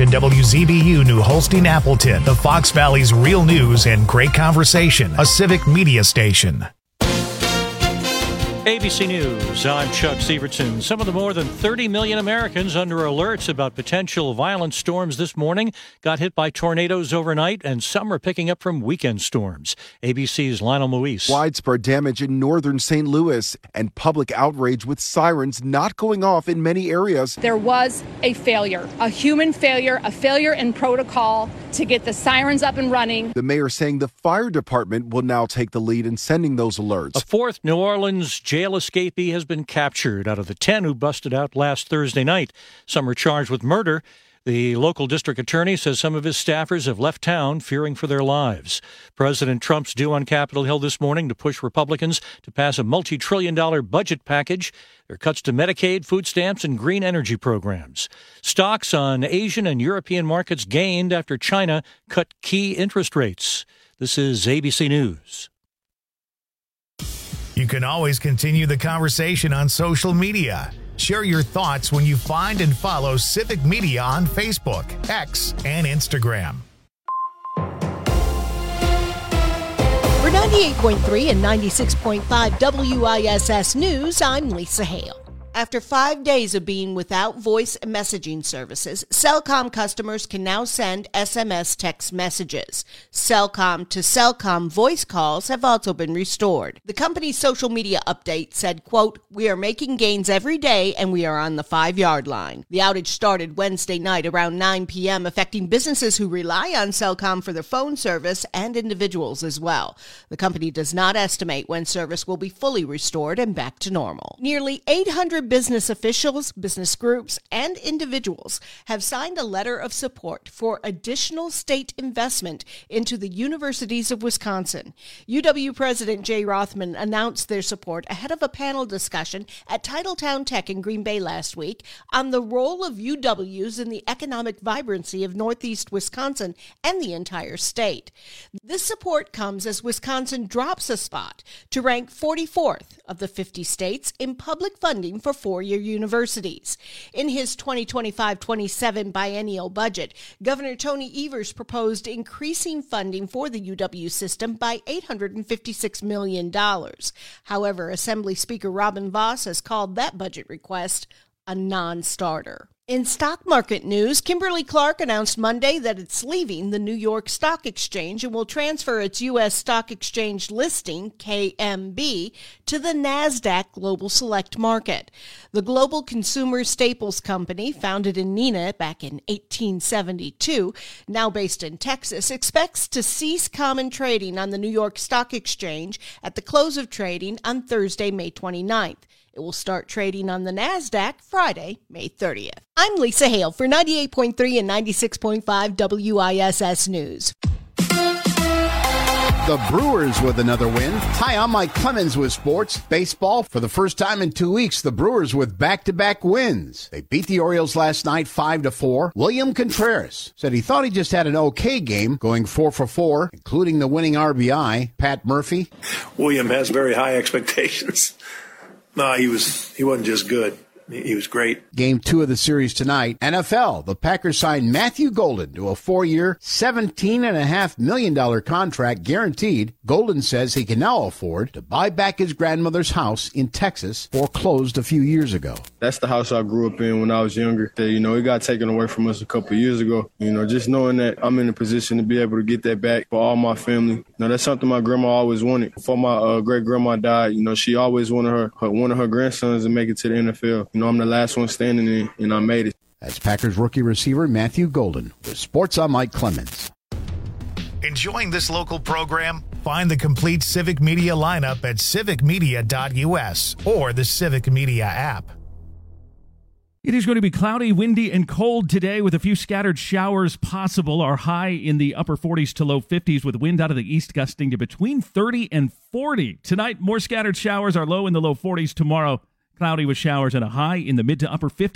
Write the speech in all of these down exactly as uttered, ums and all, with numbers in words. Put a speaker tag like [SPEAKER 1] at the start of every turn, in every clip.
[SPEAKER 1] station W Z B U New Holstein Appleton, the Fox Valley's real news and great conversation, a civic media station.
[SPEAKER 2] A B C News, I'm Chuck Sievertson. Some of the more than thirty million Americans under alerts about potential violent storms this morning got hit by tornadoes overnight, and some are picking up from weekend storms. A B C's Lionel Moise.
[SPEAKER 3] Widespread damage in northern Saint Louis and public outrage with sirens not going off in many areas.
[SPEAKER 4] There was a failure, a human failure, a failure in protocol to get the sirens up and running.
[SPEAKER 3] The mayor saying the fire department will now take the lead in sending those alerts.
[SPEAKER 2] A fourth New Orleans jail escapee has been captured out of the ten who busted out last Thursday night. Some are charged with murder. The local district attorney says some of his staffers have left town fearing for their lives. President Trump's due on Capitol Hill this morning to push Republicans to pass a multi-trillion dollar budget package. There are cuts to Medicaid, food stamps, and green energy programs. Stocks on Asian and European markets gained after China cut key interest rates. This is A B C News.
[SPEAKER 1] You can always continue the conversation on social media. Share your thoughts when you find and follow Civic Media on Facebook, X, and Instagram.
[SPEAKER 5] For ninety-eight point three and ninety-six point five W I S S News, I'm Lisa Hale. After five days of being without voice messaging services, Cellcom customers can now send S M S text messages. Cellcom to Cellcom voice calls have also been restored. The company's social media update said, quote, "We are making gains every day and we are on the five-yard line." The outage started Wednesday night around nine p.m., affecting businesses who rely on Cellcom for their phone service and individuals as well. The company does not estimate when service will be fully restored and back to normal. Nearly eight hundred business officials, business groups, and individuals have signed a letter of support for additional state investment into the universities of Wisconsin. U W President Jay Rothman announced their support ahead of a panel discussion at Titletown Tech in Green Bay last week on the role of U Ws in the economic vibrancy of Northeast Wisconsin and the entire state. This support comes as Wisconsin drops a spot to rank forty-fourth of the fifty states in public funding for four-year universities. In his twenty twenty-five twenty-seven biennial budget, Governor Tony Evers proposed increasing funding for the U W system by eight hundred fifty-six million dollars. However, Assembly Speaker Robin Vos has called that budget request a non-starter. In stock market news, Kimberly-Clark announced Monday that it's leaving the New York Stock Exchange and will transfer its U S Stock Exchange listing, K M B, to the NASDAQ Global Select Market. The global consumer staples company, founded in Neenah back in eighteen seventy-two, now based in Texas, expects to cease common trading on the New York Stock Exchange at the close of trading on Thursday, May twenty-ninth. It will start trading on the NASDAQ Friday, May thirtieth. I'm Lisa Hale for ninety-eight point three and ninety-six point five W I S S News.
[SPEAKER 6] The Brewers with another win. Hi, I'm Mike Clemens with sports. Baseball, for the first time in two weeks, the Brewers with back-to-back wins. They beat the Orioles last night five to four. William Contreras said he thought he just had an okay game, going four for four, including the winning R B I. Pat Murphy.
[SPEAKER 7] William has very high expectations. No, he was he wasn't just good. He was great.
[SPEAKER 6] Game two of the series tonight. N F L, the Packers signed Matthew Golden to a four-year, seventeen point five million dollars contract guaranteed. Golden says he can now afford to buy back his grandmother's house in Texas, foreclosed a few years ago.
[SPEAKER 8] That's the house I grew up in when I was younger. You know, it got taken away from us a couple of years ago. You know, just knowing that I'm in a position to be able to get that back for all my family. You know, that's something my grandma always wanted. Before my uh, great-grandma died, you know, she always wanted her, her one of her grandsons to make it to the N F L. You know, I'm the last one standing in, and I made it.
[SPEAKER 6] That's Packers rookie receiver Matthew Golden. With Sports, I'm Mike Clemens.
[SPEAKER 1] Enjoying this local program? Find the complete Civic Media lineup at civic media dot U S or the Civic Media app.
[SPEAKER 9] It is going to be cloudy, windy, and cold today with a few scattered showers possible. Our high in the upper forties to low fifties with wind out of the east gusting to between thirty and forty. Tonight, more scattered showers. Our low in the low forties tomorrow. Cloudy with showers and a high in the mid to upper fifties.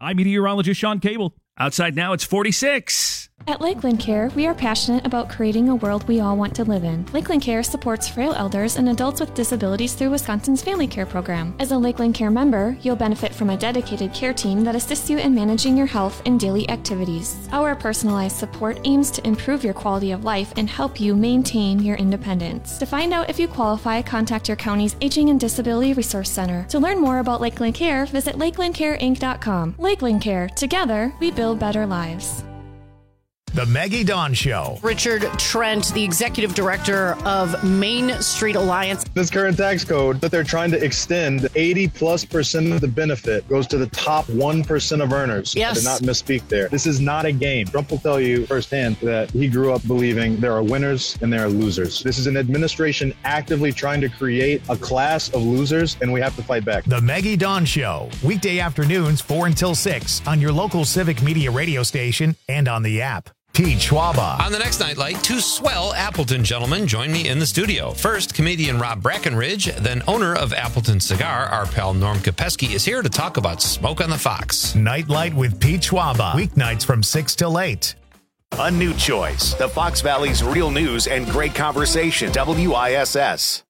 [SPEAKER 9] I'm meteorologist Sean Cable. Outside now, it's forty-six.
[SPEAKER 10] At Lakeland Care, we are passionate about creating a world we all want to live in. Lakeland Care supports frail elders and adults with disabilities through Wisconsin's Family Care Program. As a Lakeland Care member, you'll benefit from a dedicated care team that assists you in managing your health and daily activities. Our personalized support aims to improve your quality of life and help you maintain your independence. To find out if you qualify, contact your county's Aging and Disability Resource Center. To learn more about Lakeland Care, visit lakeland care inc dot com. Lakeland Care. Together, we build better lives.
[SPEAKER 1] The Maggie Dawn Show.
[SPEAKER 11] Richard Trent, the executive director of Main Street Alliance.
[SPEAKER 12] This current tax code that they're trying to extend, eighty plus percent of the benefit goes to the top one percent of earners.
[SPEAKER 11] Yes.
[SPEAKER 12] I did not misspeak there. This is not a game. Trump will tell you firsthand that he grew up believing there are winners and there are losers. This is an administration actively trying to create a class of losers, and we have to fight back.
[SPEAKER 1] The Maggie Dawn Show. Weekday afternoons, four until six on your local Civic Media radio station and on the app. Pete Schwaba.
[SPEAKER 13] On the next Nightlight, two swell Appleton gentlemen join me in the studio. First, comedian Rob Brackenridge, then owner of Appleton Cigar, our pal Norm Kopesky, is here to talk about Smoke on the Fox.
[SPEAKER 1] Nightlight with Pete Schwaba. Weeknights from six till eight. A new choice. The Fox Valley's real news and great conversation. W I S S.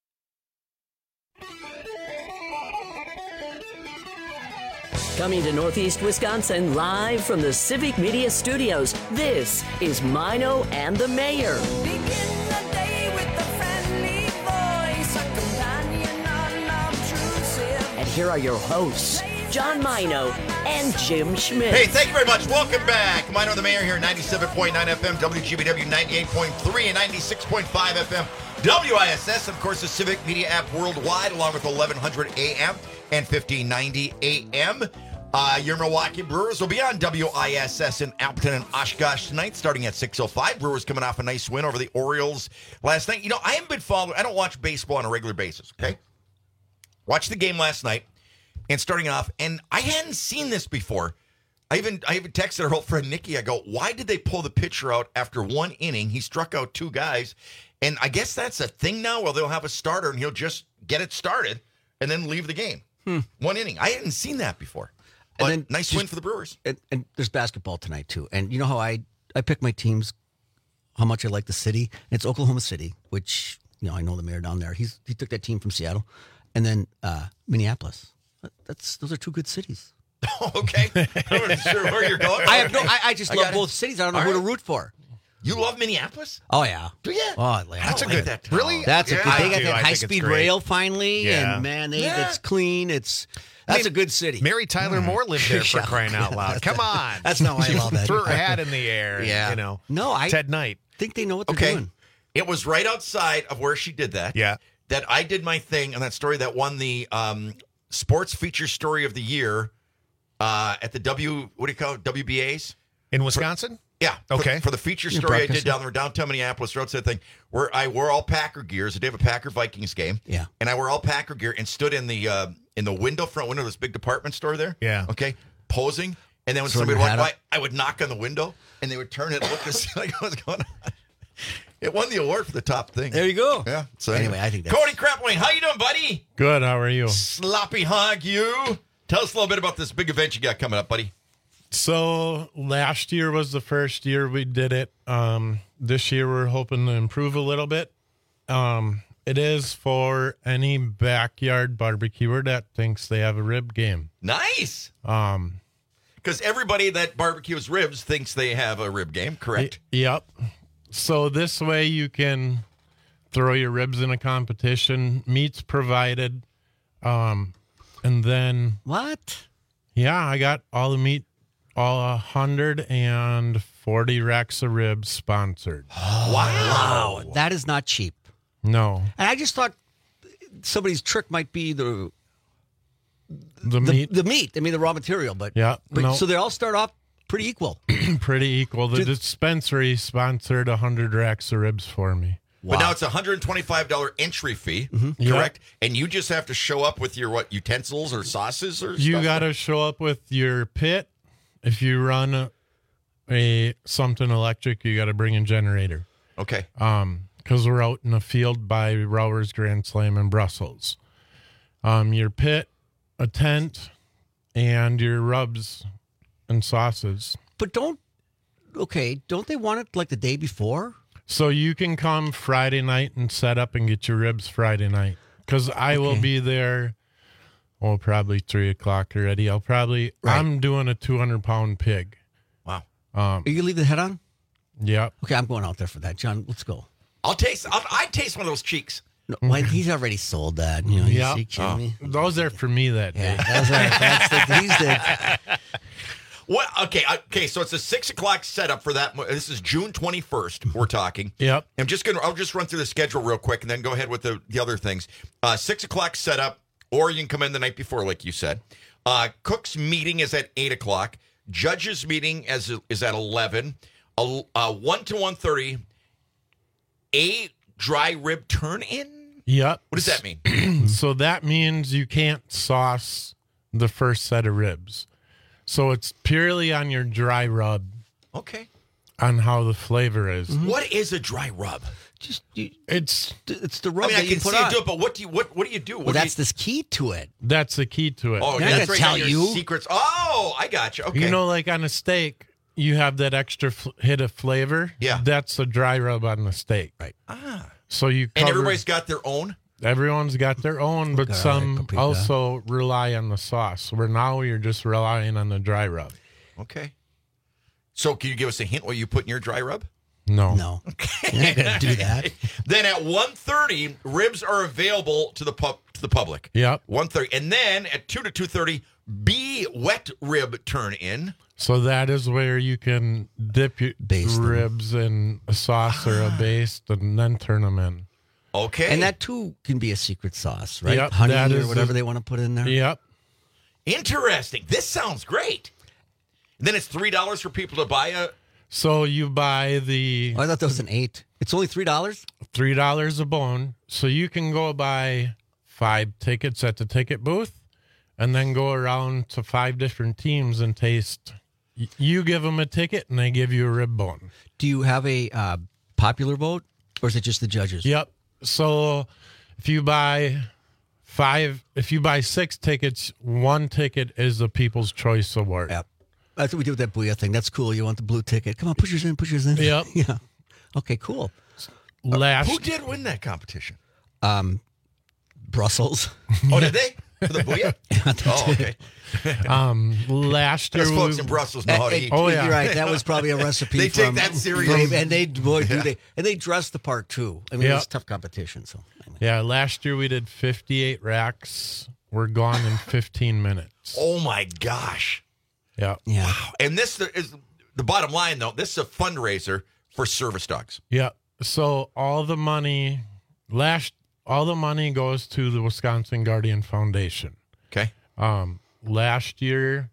[SPEAKER 14] Coming to Northeast Wisconsin live from the Civic Media Studios, this is Mino and the Mayor. Begin the day with a friendly voice, a companion unobtrusive. And here are your hosts, John Mino and Jim Schmidt.
[SPEAKER 15] Hey, thank you very much. Welcome back. Mino and the Mayor here, ninety-seven point nine F M, W G B W ninety-eight point three and ninety-six point five F M, W I S S, of course, the Civic Media app worldwide, along with eleven hundred A M and fifteen ninety A M. Uh, your Milwaukee Brewers will be on W I S S in Appleton and Oshkosh tonight, starting at six oh five. Brewers coming off a nice win over the Orioles last night. You know, I haven't been following, I don't watch baseball on a regular basis, okay? Watched the game last night, and starting off, and I hadn't seen this before. I even I even texted our old friend Nikki. I go, why did they pull the pitcher out after one inning? He struck out two guys, and I guess that's a thing now where they'll have a starter, and he'll just get it started and then leave the game.
[SPEAKER 16] Hmm.
[SPEAKER 15] One inning. I hadn't seen that before. But
[SPEAKER 16] and then
[SPEAKER 15] nice
[SPEAKER 16] just,
[SPEAKER 15] win for the Brewers.
[SPEAKER 16] And, and there's basketball tonight, too. And you know how I, I pick my teams, how much I like the city? It's Oklahoma City, which, you know, I know the mayor down there. He's He took that team from Seattle. And then uh, Minneapolis. That's Those are two good cities.
[SPEAKER 15] Oh, okay. I'm not sure where you're going.
[SPEAKER 16] I have no. I, I just
[SPEAKER 15] I
[SPEAKER 16] love both it. cities. I don't know All who right. to root for.
[SPEAKER 15] You love Minneapolis?
[SPEAKER 16] Oh, yeah.
[SPEAKER 15] Do you?
[SPEAKER 16] Oh, Atlanta.
[SPEAKER 15] That's a
[SPEAKER 16] like
[SPEAKER 15] good. That
[SPEAKER 16] really? That's yeah, a good. They got that high-speed rail finally,
[SPEAKER 1] yeah.
[SPEAKER 16] and man, they,
[SPEAKER 1] yeah.
[SPEAKER 16] it's clean. It's That's I mean, a good city.
[SPEAKER 1] Mary Tyler mm. Moore lived there for crying out loud. Come on.
[SPEAKER 16] That's not why I love that.
[SPEAKER 1] Threw her hat in the air.
[SPEAKER 16] Yeah.
[SPEAKER 1] And, you know.
[SPEAKER 16] No, I
[SPEAKER 1] Ted Knight.
[SPEAKER 16] think they know what they're
[SPEAKER 15] okay.
[SPEAKER 16] doing.
[SPEAKER 15] It was right outside of where she did that.
[SPEAKER 1] Yeah.
[SPEAKER 15] That I did my thing on that story that won the um, Sports Feature Story of the Year uh, at the W, what do you call it, W B As?
[SPEAKER 1] In Wisconsin?
[SPEAKER 15] For, yeah.
[SPEAKER 1] Okay.
[SPEAKER 15] For, for the feature story I did down there, downtown Minneapolis, roadside thing, where I wore all Packer gear. It was the day of a Packer-Vikings game.
[SPEAKER 16] Yeah.
[SPEAKER 15] And I wore all Packer gear and stood in the uh, in the window, front window of this big department store there.
[SPEAKER 1] Yeah.
[SPEAKER 15] Okay. Posing. And then when
[SPEAKER 16] so
[SPEAKER 15] somebody would walk by, I would knock on the window, and they would turn it and look to see like what's going on. It won the award for the top thing.
[SPEAKER 16] There you go.
[SPEAKER 15] Yeah. So
[SPEAKER 16] anyway, I think that's...
[SPEAKER 15] Cody Crapwayne, how you doing, buddy?
[SPEAKER 17] Good. How are you?
[SPEAKER 15] Sloppy hog, you. Tell us a little bit about this big event you got coming up, buddy.
[SPEAKER 17] So last year was the first year we did it. Um, this year we're hoping to improve a little bit. Um, it is for any backyard barbecuer that thinks they have a rib game.
[SPEAKER 15] Nice.
[SPEAKER 17] Um,
[SPEAKER 15] because everybody that barbecues ribs thinks they have a rib game, correct?
[SPEAKER 17] Y- yep. So this way you can throw your ribs in a competition. Meat's provided. Um, and then...
[SPEAKER 16] What?
[SPEAKER 17] Yeah, I got all the meat, all one hundred forty racks of ribs sponsored.
[SPEAKER 16] Oh, wow. Wow. That is not cheap.
[SPEAKER 17] No.
[SPEAKER 16] And I just thought somebody's trick might be the...
[SPEAKER 17] The,
[SPEAKER 16] the
[SPEAKER 17] meat.
[SPEAKER 16] The meat. I mean, the raw material. But,
[SPEAKER 17] yeah,
[SPEAKER 16] but
[SPEAKER 17] no.
[SPEAKER 16] So they all start off pretty equal.
[SPEAKER 17] Pretty equal. The Did, dispensary sponsored one hundred racks of ribs for me.
[SPEAKER 15] Wow. But now it's a one hundred twenty-five dollars entry fee, mm-hmm. correct? Yep. And you just have to show up with your, what, utensils or sauces or
[SPEAKER 17] You
[SPEAKER 15] stuff?
[SPEAKER 17] got to show up with your pit. If you run a, a something electric, you got to bring a generator.
[SPEAKER 15] Okay.
[SPEAKER 17] Um, because we're out in a field by Rowers Grand Slam in Brussels. Um, your pit, a tent, and your rubs and sauces.
[SPEAKER 16] But don't, okay, don't they want it like the day before?
[SPEAKER 17] So you can come Friday night and set up and get your ribs Friday night. Because I okay. will be there, oh, probably three o'clock already. I'll probably, right. I'm doing a two hundred pound pig.
[SPEAKER 15] Wow.
[SPEAKER 17] Um,
[SPEAKER 16] Are you leave the head on?
[SPEAKER 17] Yeah.
[SPEAKER 16] Okay, I'm going out there for that. John, let's go.
[SPEAKER 15] I'll taste, I'll, I'd taste one of those cheeks.
[SPEAKER 16] No, well, he's already sold that. You know,
[SPEAKER 17] yeah.
[SPEAKER 16] You kidding me?
[SPEAKER 17] Those are for me that day.
[SPEAKER 16] Yeah, those are, that's the, he's the...
[SPEAKER 15] What? Okay, okay. So it's a six o'clock setup for that. This is June twenty-first. We're talking.
[SPEAKER 17] Yep.
[SPEAKER 15] I'm just gonna. I'll just run through the schedule real quick, and then go ahead with the, the other things. Uh, six o'clock setup, or you can come in the night before, like you said. Uh, Cook's meeting is at eight o'clock. Judge's meeting is is at eleven. Uh, uh, one to one thirty. A dry rib turn in.
[SPEAKER 17] Yep.
[SPEAKER 15] What does that mean?
[SPEAKER 17] So that means you can't sauce the first set of ribs. So it's purely on your dry rub.
[SPEAKER 15] Okay.
[SPEAKER 17] On how the flavor is.
[SPEAKER 15] Mm-hmm. What is a dry rub?
[SPEAKER 16] Just you,
[SPEAKER 17] it's
[SPEAKER 16] it's the rub.
[SPEAKER 15] I mean,
[SPEAKER 16] that
[SPEAKER 15] I can
[SPEAKER 16] you put
[SPEAKER 15] see
[SPEAKER 16] on.
[SPEAKER 15] it do it, but what do you what what do you do? What
[SPEAKER 16] Well,
[SPEAKER 15] do
[SPEAKER 16] that's
[SPEAKER 15] you,
[SPEAKER 16] the key to it.
[SPEAKER 17] That's the key to it.
[SPEAKER 15] Oh,
[SPEAKER 16] They're
[SPEAKER 15] that's
[SPEAKER 16] gonna
[SPEAKER 15] right.
[SPEAKER 16] tell
[SPEAKER 15] Your
[SPEAKER 16] you
[SPEAKER 15] secrets. Oh, I got you. Okay.
[SPEAKER 17] You know, like on a steak, you have that extra fl- hit of flavor.
[SPEAKER 15] Yeah.
[SPEAKER 17] That's a dry rub on the steak.
[SPEAKER 16] Right.
[SPEAKER 15] Ah.
[SPEAKER 17] So you
[SPEAKER 15] and
[SPEAKER 17] cover,
[SPEAKER 15] everybody's got their own.
[SPEAKER 17] Everyone's got their own, but
[SPEAKER 16] Garlic,
[SPEAKER 17] some
[SPEAKER 16] paprika.
[SPEAKER 17] also rely on the sauce. Where now you're just relying on the dry rub.
[SPEAKER 15] Okay. So can you give us a hint what you put in your dry rub?
[SPEAKER 17] No.
[SPEAKER 16] No. Okay. You're not gonna do that.
[SPEAKER 15] Then at one thirty, ribs are available to the pub to the public.
[SPEAKER 17] Yep.
[SPEAKER 15] one thirty. And then at two to two thirty, B wet rib turn in.
[SPEAKER 17] So that is where you can dip your
[SPEAKER 16] Baste them.
[SPEAKER 17] ribs in a sauce or a baste and then turn them in.
[SPEAKER 15] Okay.
[SPEAKER 16] And that too can be a secret sauce, right?
[SPEAKER 17] Yep,
[SPEAKER 16] Honey
[SPEAKER 17] that
[SPEAKER 16] or
[SPEAKER 17] is
[SPEAKER 16] whatever
[SPEAKER 17] the-
[SPEAKER 16] they want to put in there.
[SPEAKER 17] Yep.
[SPEAKER 15] Interesting. This sounds great. And then it's three dollars for people to buy a.
[SPEAKER 17] So you buy the
[SPEAKER 16] Oh, I thought that was an eight. It's only three dollars.
[SPEAKER 17] three dollars a bone. So you can go buy five tickets at the ticket booth and then go around to five different teams and taste. Y- You give them a ticket and they give you a rib bone.
[SPEAKER 16] Do you have a uh, popular vote, or is it just the judges?
[SPEAKER 17] Yep. So if you buy five, if you buy six tickets, one ticket is the People's Choice Award.
[SPEAKER 16] Yep. That's what we did with that Booyah thing. That's cool. You want the blue ticket? Come on, push yours in. Push yours in.
[SPEAKER 17] Yep.
[SPEAKER 16] Yeah. Okay. Cool.
[SPEAKER 17] Last
[SPEAKER 15] Who did win that competition?
[SPEAKER 16] Um, Brussels.
[SPEAKER 15] Oh, did they? For the booyah? Oh, okay.
[SPEAKER 17] um last year
[SPEAKER 15] Those folks
[SPEAKER 17] we-
[SPEAKER 15] in Brussels know how to eat.
[SPEAKER 17] Oh, yeah.
[SPEAKER 16] You're right. That was probably a recipe.
[SPEAKER 15] They take
[SPEAKER 16] from,
[SPEAKER 15] that serious.
[SPEAKER 16] from- and they boy do they and they dress the part too. I mean,
[SPEAKER 17] Yep.
[SPEAKER 16] it was tough competition. So anyway.
[SPEAKER 17] Yeah, last year we did fifty-eight racks. We're gone in fifteen minutes.
[SPEAKER 15] Oh my gosh.
[SPEAKER 17] Yeah.
[SPEAKER 16] Yeah.
[SPEAKER 15] And this is the bottom line, though. This is a fundraiser for service dogs.
[SPEAKER 17] Yeah. So all the money last all the money goes to the Wisconsin Guardian Foundation.
[SPEAKER 15] Okay.
[SPEAKER 17] Um last year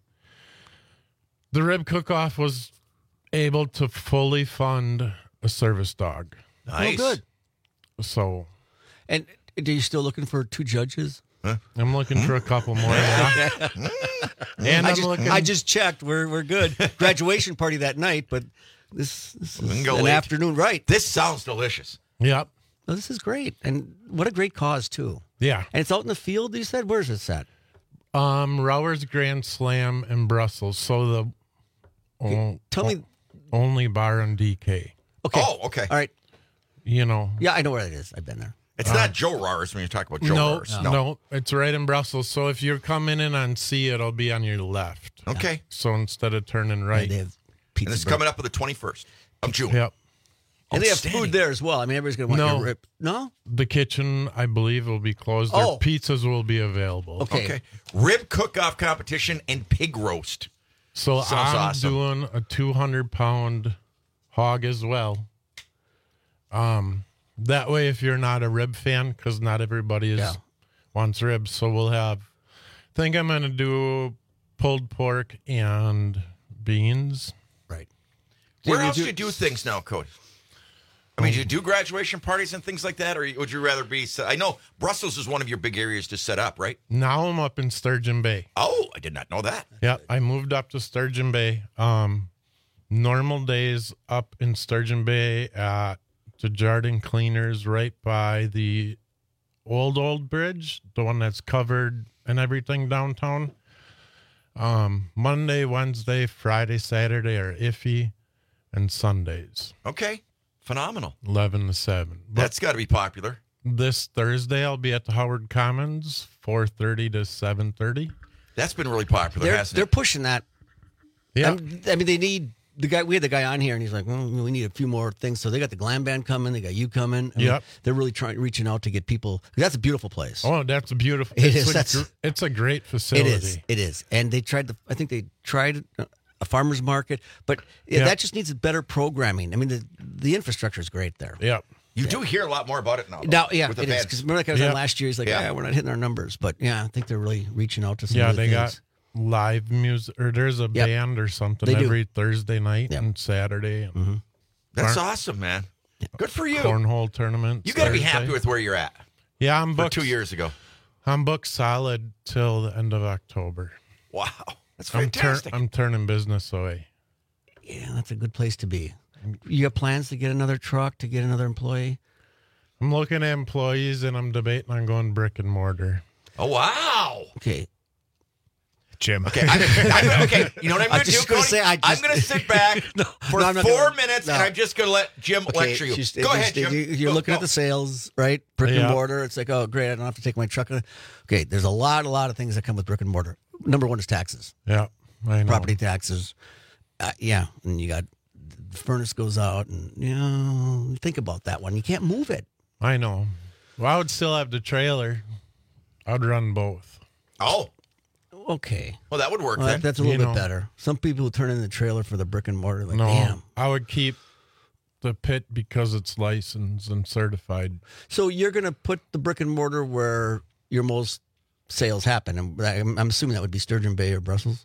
[SPEAKER 17] the rib cook-off was able to fully fund a service dog.
[SPEAKER 15] Nice.
[SPEAKER 16] Oh, good.
[SPEAKER 17] So
[SPEAKER 16] And are you still looking for two judges?
[SPEAKER 17] I'm looking for a couple more. Yeah. And
[SPEAKER 16] I
[SPEAKER 17] I'm
[SPEAKER 16] just,
[SPEAKER 17] looking
[SPEAKER 16] I just checked. We're we're good. Graduation party that night, but this, this
[SPEAKER 15] We can
[SPEAKER 16] is
[SPEAKER 15] go
[SPEAKER 16] an
[SPEAKER 15] late.
[SPEAKER 16] afternoon, right?
[SPEAKER 15] This sounds delicious.
[SPEAKER 17] Yep.
[SPEAKER 16] Oh, this is great, and what a great cause too.
[SPEAKER 17] Yeah.
[SPEAKER 16] And it's out in the field. You said, where's this at?
[SPEAKER 17] Um, Rowers Grand Slam in Brussels. So the oh,
[SPEAKER 16] Tell me.
[SPEAKER 17] only bar in D K.
[SPEAKER 16] Okay.
[SPEAKER 15] Oh, okay.
[SPEAKER 16] All right.
[SPEAKER 17] You know.
[SPEAKER 16] Yeah, I know where it is. I've been there.
[SPEAKER 15] It's not Joe Rars when you talk about Joe
[SPEAKER 17] No,
[SPEAKER 15] Rars.
[SPEAKER 17] no, it's right in Brussels. So if you're coming in on C, it'll be on your left.
[SPEAKER 15] Okay.
[SPEAKER 17] So instead of turning right.
[SPEAKER 16] Yeah, they have
[SPEAKER 15] And
[SPEAKER 16] pizza.
[SPEAKER 15] it's
[SPEAKER 16] burger.
[SPEAKER 15] coming up on the twenty-first of June.
[SPEAKER 17] Yep.
[SPEAKER 16] And they have
[SPEAKER 15] Outstanding.
[SPEAKER 16] food there as well. I mean, everybody's going to want
[SPEAKER 17] No.
[SPEAKER 16] your rib. No?
[SPEAKER 17] The kitchen, I believe, will be closed. Their
[SPEAKER 16] Oh.
[SPEAKER 17] pizzas will be available.
[SPEAKER 16] Okay.
[SPEAKER 15] Okay. Rib cook-off competition and pig roast.
[SPEAKER 17] So
[SPEAKER 15] Sounds
[SPEAKER 17] I'm
[SPEAKER 15] awesome.
[SPEAKER 17] doing a two hundred pound hog as well. Um, that way, if you're not a rib fan, because not everybody is
[SPEAKER 16] Yeah.
[SPEAKER 17] wants ribs, so we'll have. I think I'm going to do pulled pork and beans.
[SPEAKER 16] Right.
[SPEAKER 15] Where
[SPEAKER 16] you
[SPEAKER 15] else
[SPEAKER 16] do-
[SPEAKER 15] do you do things now, Cody? I mean, do you do graduation parties and things like that, or would you rather be? I know Brussels is one of your big areas to set up, right?
[SPEAKER 17] Now I'm up in Sturgeon Bay.
[SPEAKER 15] Oh, I did not know that.
[SPEAKER 17] Yeah, I moved up to Sturgeon Bay. Um, normal days up in Sturgeon Bay at the Jardin Cleaners, right by the old old bridge, the one that's covered and everything downtown. Um, Monday, Wednesday, Friday, Saturday are iffy, and Sundays.
[SPEAKER 15] Okay, phenomenal.
[SPEAKER 17] eleven to seven. But
[SPEAKER 15] That's got to be popular.
[SPEAKER 17] this Thursday, I'll be at the Howard Commons, four thirty to seven thirty.
[SPEAKER 15] That's been really popular,
[SPEAKER 16] They're,
[SPEAKER 15] hasn't
[SPEAKER 16] they're
[SPEAKER 15] it?
[SPEAKER 16] pushing that.
[SPEAKER 17] Yeah.
[SPEAKER 16] I'm- I mean, they need the guy. We had the guy on here, and he's like, well, we need a few more things. So they got the glam band coming. They got you coming. I mean,
[SPEAKER 17] Yep.
[SPEAKER 16] They're really trying, reaching out to get people. That's a beautiful place.
[SPEAKER 17] Oh, that's a beautiful.
[SPEAKER 16] It
[SPEAKER 17] it's
[SPEAKER 16] is,
[SPEAKER 17] A,
[SPEAKER 16] that's-
[SPEAKER 17] gr- it's a great facility.
[SPEAKER 16] It is. It is. And they tried to, I think they tried a farmer's market, but yeah,
[SPEAKER 17] Yep.
[SPEAKER 16] that just needs better programming. I mean, the the infrastructure is great there.
[SPEAKER 17] Yep.
[SPEAKER 15] You do hear a lot more about it now. though,
[SPEAKER 16] Now, yeah,
[SPEAKER 15] with the
[SPEAKER 16] it is.
[SPEAKER 15] fans.
[SPEAKER 16] Because remember that guy was
[SPEAKER 17] Yep.
[SPEAKER 16] on last year? He's like,
[SPEAKER 15] Yeah.
[SPEAKER 16] yeah. we're not hitting our numbers. But yeah, I think they're really reaching out to some
[SPEAKER 17] Yeah,
[SPEAKER 16] of the
[SPEAKER 17] they
[SPEAKER 16] things.
[SPEAKER 17] got live music, or there's a
[SPEAKER 16] Yep.
[SPEAKER 17] band or something
[SPEAKER 16] They do.
[SPEAKER 17] every Thursday night
[SPEAKER 16] Yep.
[SPEAKER 17] and Saturday. And
[SPEAKER 16] Mm-hmm.
[SPEAKER 15] That's
[SPEAKER 17] Corn-
[SPEAKER 15] awesome, man. Good for you.
[SPEAKER 17] Cornhole tournament.
[SPEAKER 15] You got to be happy
[SPEAKER 17] Thursday.
[SPEAKER 15] with where you're at.
[SPEAKER 17] Yeah, I'm
[SPEAKER 15] For
[SPEAKER 17] booked
[SPEAKER 15] two years ago.
[SPEAKER 17] I'm booked solid till the end of October.
[SPEAKER 15] Wow, that's
[SPEAKER 17] I'm, tur-
[SPEAKER 15] fantastic.
[SPEAKER 17] I'm turning business away.
[SPEAKER 16] Yeah, that's a good place to be. You got plans to get another truck, to get another employee?
[SPEAKER 17] I'm looking at employees, and I'm debating on going brick and mortar.
[SPEAKER 15] Oh wow.
[SPEAKER 16] Okay.
[SPEAKER 1] Jim.
[SPEAKER 15] Okay, I'm, I'm, okay. You know what I'm
[SPEAKER 16] I'm
[SPEAKER 15] going to do?
[SPEAKER 16] just gonna
[SPEAKER 15] Cody?
[SPEAKER 16] say, I
[SPEAKER 15] I'm
[SPEAKER 16] just-
[SPEAKER 15] going to sit back for
[SPEAKER 16] no, I'm not
[SPEAKER 15] four
[SPEAKER 16] gonna-
[SPEAKER 15] minutes,
[SPEAKER 16] no.
[SPEAKER 15] and I'm just going to let Jim
[SPEAKER 16] Okay,
[SPEAKER 15] lecture you.
[SPEAKER 16] just-
[SPEAKER 15] Go
[SPEAKER 16] just-
[SPEAKER 15] ahead, Jim.
[SPEAKER 16] you- You're
[SPEAKER 15] Go,
[SPEAKER 16] looking
[SPEAKER 15] go.
[SPEAKER 16] at the sales, right? Brick
[SPEAKER 17] Yeah.
[SPEAKER 16] and mortar. It's like, oh, great, I don't have to take my truck. Okay, there's a lot, a lot of things that come with brick and mortar. Number one is taxes,
[SPEAKER 17] Yeah, I know.
[SPEAKER 16] property taxes. Uh, yeah, and you got the furnace goes out, and you know, think about that one. You can't move it.
[SPEAKER 17] I know. Well, I would still have the trailer. I'd run both.
[SPEAKER 15] Oh,
[SPEAKER 16] Okay,
[SPEAKER 15] well, that would work
[SPEAKER 16] well,
[SPEAKER 15] then.
[SPEAKER 16] that, that's a little
[SPEAKER 17] You
[SPEAKER 16] bit
[SPEAKER 17] know.
[SPEAKER 16] better. Some people turn in the trailer for the brick and mortar. Like,
[SPEAKER 17] no,
[SPEAKER 16] damn.
[SPEAKER 17] I would keep the pit because it's licensed and certified.
[SPEAKER 16] So you're going to put the brick and mortar where your most sales happen, and I'm, I'm assuming that would be Sturgeon Bay or Brussels.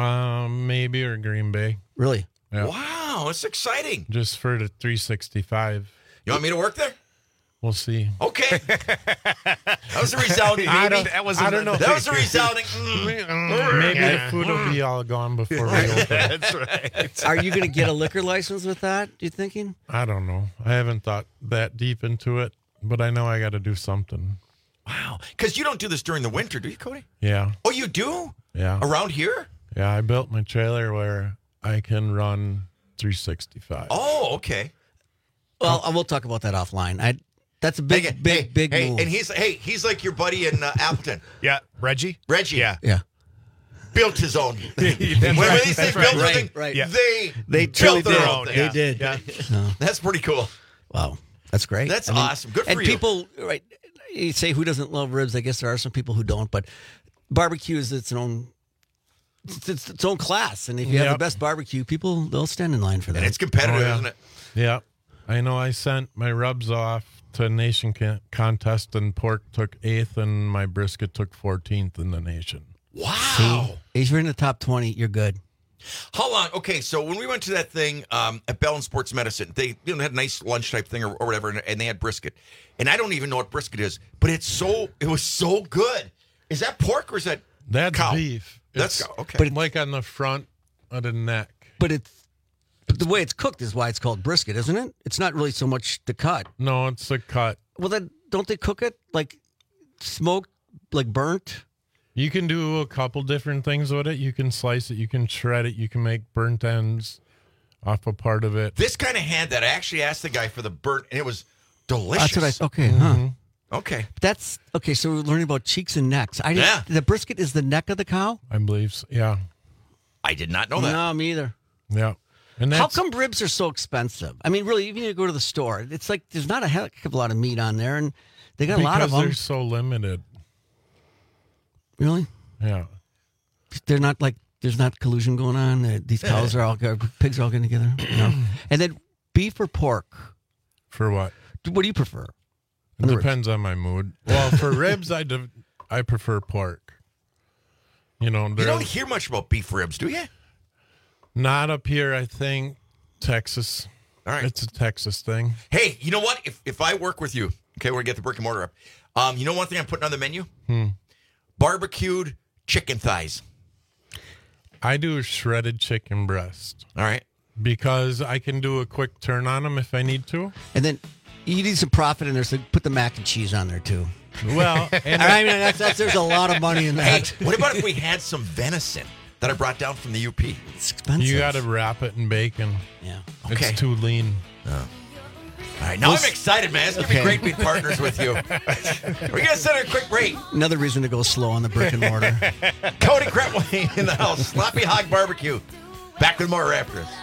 [SPEAKER 17] Um, maybe or Green Bay.
[SPEAKER 16] Really?
[SPEAKER 17] Yeah.
[SPEAKER 15] Wow, it's exciting.
[SPEAKER 17] Just for the three sixty-five.
[SPEAKER 15] You want me to work there?
[SPEAKER 17] We'll see.
[SPEAKER 15] Okay. That was a resounding.
[SPEAKER 17] I
[SPEAKER 15] maybe.
[SPEAKER 17] don't- that wasn't
[SPEAKER 15] I don't know.
[SPEAKER 17] the-
[SPEAKER 15] That was a resounding. Mm.
[SPEAKER 17] Maybe the food will be all gone before we open.
[SPEAKER 1] That's right.
[SPEAKER 16] Are you going to get a liquor license with that? You thinking?
[SPEAKER 17] I don't know. I haven't thought that deep into it, but I know I got to do something.
[SPEAKER 15] Wow, because you don't do this during the winter, do you, Cody?
[SPEAKER 17] Yeah.
[SPEAKER 15] Oh, you do?
[SPEAKER 17] Yeah.
[SPEAKER 15] Around here?
[SPEAKER 17] Yeah, I built my trailer where I can run three sixty-five.
[SPEAKER 15] Oh, okay.
[SPEAKER 16] Well, I will talk about that offline. I that's a big,
[SPEAKER 15] Hey,
[SPEAKER 16] big,
[SPEAKER 15] hey,
[SPEAKER 16] big
[SPEAKER 15] hey,
[SPEAKER 16] move.
[SPEAKER 15] and he's hey, he's like your buddy in uh, Appleton.
[SPEAKER 1] Yeah, Reggie?
[SPEAKER 15] Reggie.
[SPEAKER 1] Yeah.
[SPEAKER 16] yeah,
[SPEAKER 15] Built his own.
[SPEAKER 1] That's
[SPEAKER 15] when
[SPEAKER 1] right,
[SPEAKER 15] they say
[SPEAKER 1] that's
[SPEAKER 15] built
[SPEAKER 1] right.
[SPEAKER 15] something,
[SPEAKER 16] Right,
[SPEAKER 1] yeah.
[SPEAKER 15] they
[SPEAKER 16] They
[SPEAKER 15] built
[SPEAKER 16] truly
[SPEAKER 15] their
[SPEAKER 16] did.
[SPEAKER 15] own thing.
[SPEAKER 16] They did.
[SPEAKER 1] Yeah.
[SPEAKER 16] No.
[SPEAKER 15] That's pretty cool.
[SPEAKER 16] Wow, that's great.
[SPEAKER 15] That's
[SPEAKER 16] I mean,
[SPEAKER 15] awesome. Good for
[SPEAKER 16] and
[SPEAKER 15] you.
[SPEAKER 16] people, right? You say who doesn't love ribs? I guess there are some people who don't, but barbecue is its own. It's, it's its own class, and if you have
[SPEAKER 17] Yep.
[SPEAKER 16] the best barbecue, people they'll stand in line for that.
[SPEAKER 15] And it's competitive,
[SPEAKER 17] Oh, yeah.
[SPEAKER 15] isn't it?
[SPEAKER 17] Yeah. I know I sent my rubs off to a nation con- contest, and pork took eighth, and my brisket took fourteenth in the nation.
[SPEAKER 15] Wow.
[SPEAKER 16] If you're in the top twenty, you're good.
[SPEAKER 15] How long? Okay, so when we went to that thing um, at Bell and Sports Medicine, they you know, had a nice lunch type thing or, or whatever, and, and they had brisket. And I don't even know what brisket is, but it's so it was so good. Is that pork or is that
[SPEAKER 17] That's
[SPEAKER 15] cow?
[SPEAKER 17] beef.
[SPEAKER 15] That's
[SPEAKER 17] It's
[SPEAKER 15] cow. Okay.
[SPEAKER 17] But like on the front of the neck.
[SPEAKER 16] But it's but the way it's cooked is why it's called brisket, isn't it? It's not really so much the cut.
[SPEAKER 17] No, it's a cut.
[SPEAKER 16] Well, then don't they cook it like smoked, like burnt?
[SPEAKER 17] You can do a couple different things with it. You can slice it. You can shred it. You can make burnt ends off a part of it.
[SPEAKER 15] This kind of had that. I actually asked the guy for the burnt, and it was delicious.
[SPEAKER 16] That's what I. Okay, huh?
[SPEAKER 15] Okay.
[SPEAKER 16] That's okay. So we're learning about cheeks and necks. I didn't,
[SPEAKER 15] Yeah.
[SPEAKER 16] The brisket is the neck of the cow.
[SPEAKER 17] I believe so. Yeah.
[SPEAKER 15] I did not know that.
[SPEAKER 16] No, me either.
[SPEAKER 17] Yeah. And
[SPEAKER 16] How
[SPEAKER 17] that's,
[SPEAKER 16] come ribs are so expensive? I mean, really, even if you go to the store, it's like there's not a heck of a lot of meat on there, and they got a lot of
[SPEAKER 17] because
[SPEAKER 16] them.
[SPEAKER 17] they're so limited.
[SPEAKER 16] Really?
[SPEAKER 17] Yeah.
[SPEAKER 16] They're not like there's not collusion going on. Uh, These cows are all pigs are all getting together. No. And then beef or pork?
[SPEAKER 17] For what?
[SPEAKER 16] What do you prefer?
[SPEAKER 17] It depends on my mood. Well, for ribs, I de- I prefer pork. You know,
[SPEAKER 15] You
[SPEAKER 17] they're
[SPEAKER 15] don't hear much about beef ribs, do you?
[SPEAKER 17] not up here. I think Texas.
[SPEAKER 15] All right.
[SPEAKER 17] It's a Texas thing.
[SPEAKER 15] Hey, you know what? If if I work with you, okay, we're gonna get the brick and mortar up. Um, you know one thing I'm putting on the menu?
[SPEAKER 17] Hmm.
[SPEAKER 15] Barbecued chicken thighs.
[SPEAKER 17] I do shredded chicken breast.
[SPEAKER 15] All right.
[SPEAKER 17] Because I can do a quick turn on them if I need to.
[SPEAKER 16] And then you need some profit in there, so put the mac and cheese on there too.
[SPEAKER 17] Well, and
[SPEAKER 16] I mean, that's, that's there's a lot of money in
[SPEAKER 15] Hey,
[SPEAKER 16] that.
[SPEAKER 15] what about if we had some venison that I brought down from the U P.
[SPEAKER 16] It's expensive.
[SPEAKER 17] You got to wrap it in bacon.
[SPEAKER 16] Yeah.
[SPEAKER 15] Okay.
[SPEAKER 17] It's too lean.
[SPEAKER 15] Oh. All right, now I'm excited, man. It's going to
[SPEAKER 16] Okay.
[SPEAKER 15] be great being partners with you. We're going to set a quick break.
[SPEAKER 16] Another reason to go slow on the brick and mortar.
[SPEAKER 15] Cody Krepling in the house. Sloppy Hog Barbecue. Back with more after us.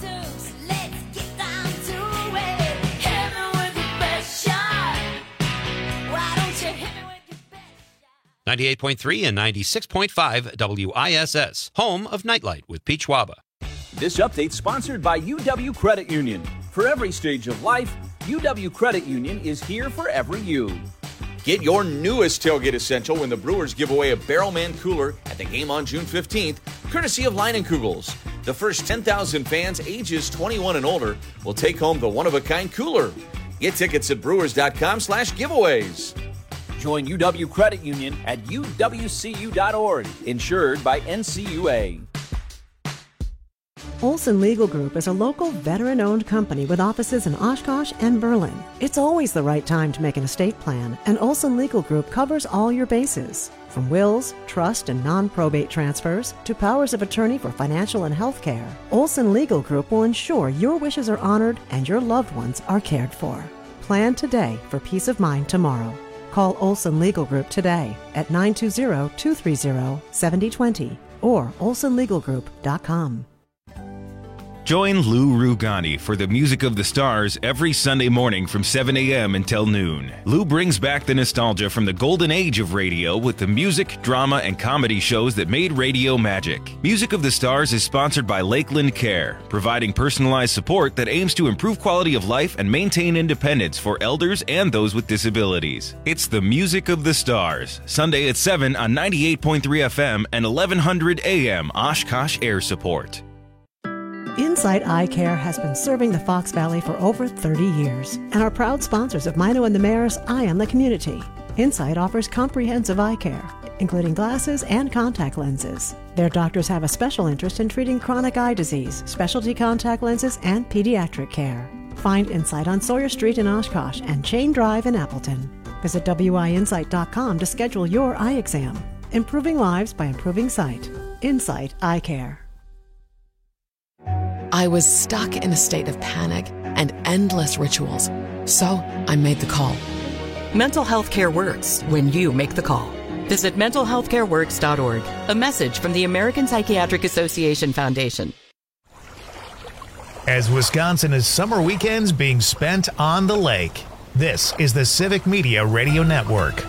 [SPEAKER 13] ninety-eight point three and ninety-six point five W I S S, home of Nightlight with Peach Waba.
[SPEAKER 18] This update sponsored by U W Credit Union. For every stage of life, U W Credit Union is here for every you. Get your newest tailgate essential when the Brewers give away a Barrelman cooler at the game on June fifteenth, courtesy of Leinenkugels. The first ten thousand fans ages twenty-one and older will take home the one-of-a-kind cooler. Get tickets at brewers.com slash giveaways. Join U W Credit Union at U W C U dot org, insured by N C U A.
[SPEAKER 19] Olson Legal Group is a local veteran-owned company with offices in Oshkosh and Berlin. It's always the right time to make an estate plan, and Olson Legal Group covers all your bases. From wills, trust, and non-probate transfers to powers of attorney for financial and health care, Olson Legal Group will ensure your wishes are honored and your loved ones are cared for. Plan today for peace of mind tomorrow. Call Olson Legal Group today at nine two zero, two three zero, seven zero two zero or olson legal group dot com.
[SPEAKER 20] Join Lou Rugani for the Music of the Stars every Sunday morning from seven a.m. until noon. Lou brings back the nostalgia from the golden age of radio with the music, drama, and comedy shows that made radio magic. Music of the Stars is sponsored by Lakeland Care, providing personalized support that aims to improve quality of life and maintain independence for elders and those with disabilities. It's the Music of the Stars, Sunday at seven on ninety-eight point three F M and eleven hundred A M Oshkosh Air Support.
[SPEAKER 19] Insight Eye Care has been serving the Fox Valley for over thirty years and are proud sponsors of Mino and the Mayor's Eye on the Community. Insight offers comprehensive eye care, including glasses and contact lenses. Their doctors have a special interest in treating chronic eye disease, specialty contact lenses, and pediatric care. Find Insight on Sawyer Street in Oshkosh and Chain Drive in Appleton. Visit W I insight dot com to schedule your eye exam. Improving lives by improving sight. Insight Eye Care.
[SPEAKER 21] I was stuck in a state of panic and endless rituals. So I made the call.
[SPEAKER 22] Mental health care works when you make the call. Visit mental health care works dot org. A message from the American Psychiatric Association Foundation.
[SPEAKER 1] As Wisconsin is summer weekends being spent on the lake, this is the Civic Media Radio Network.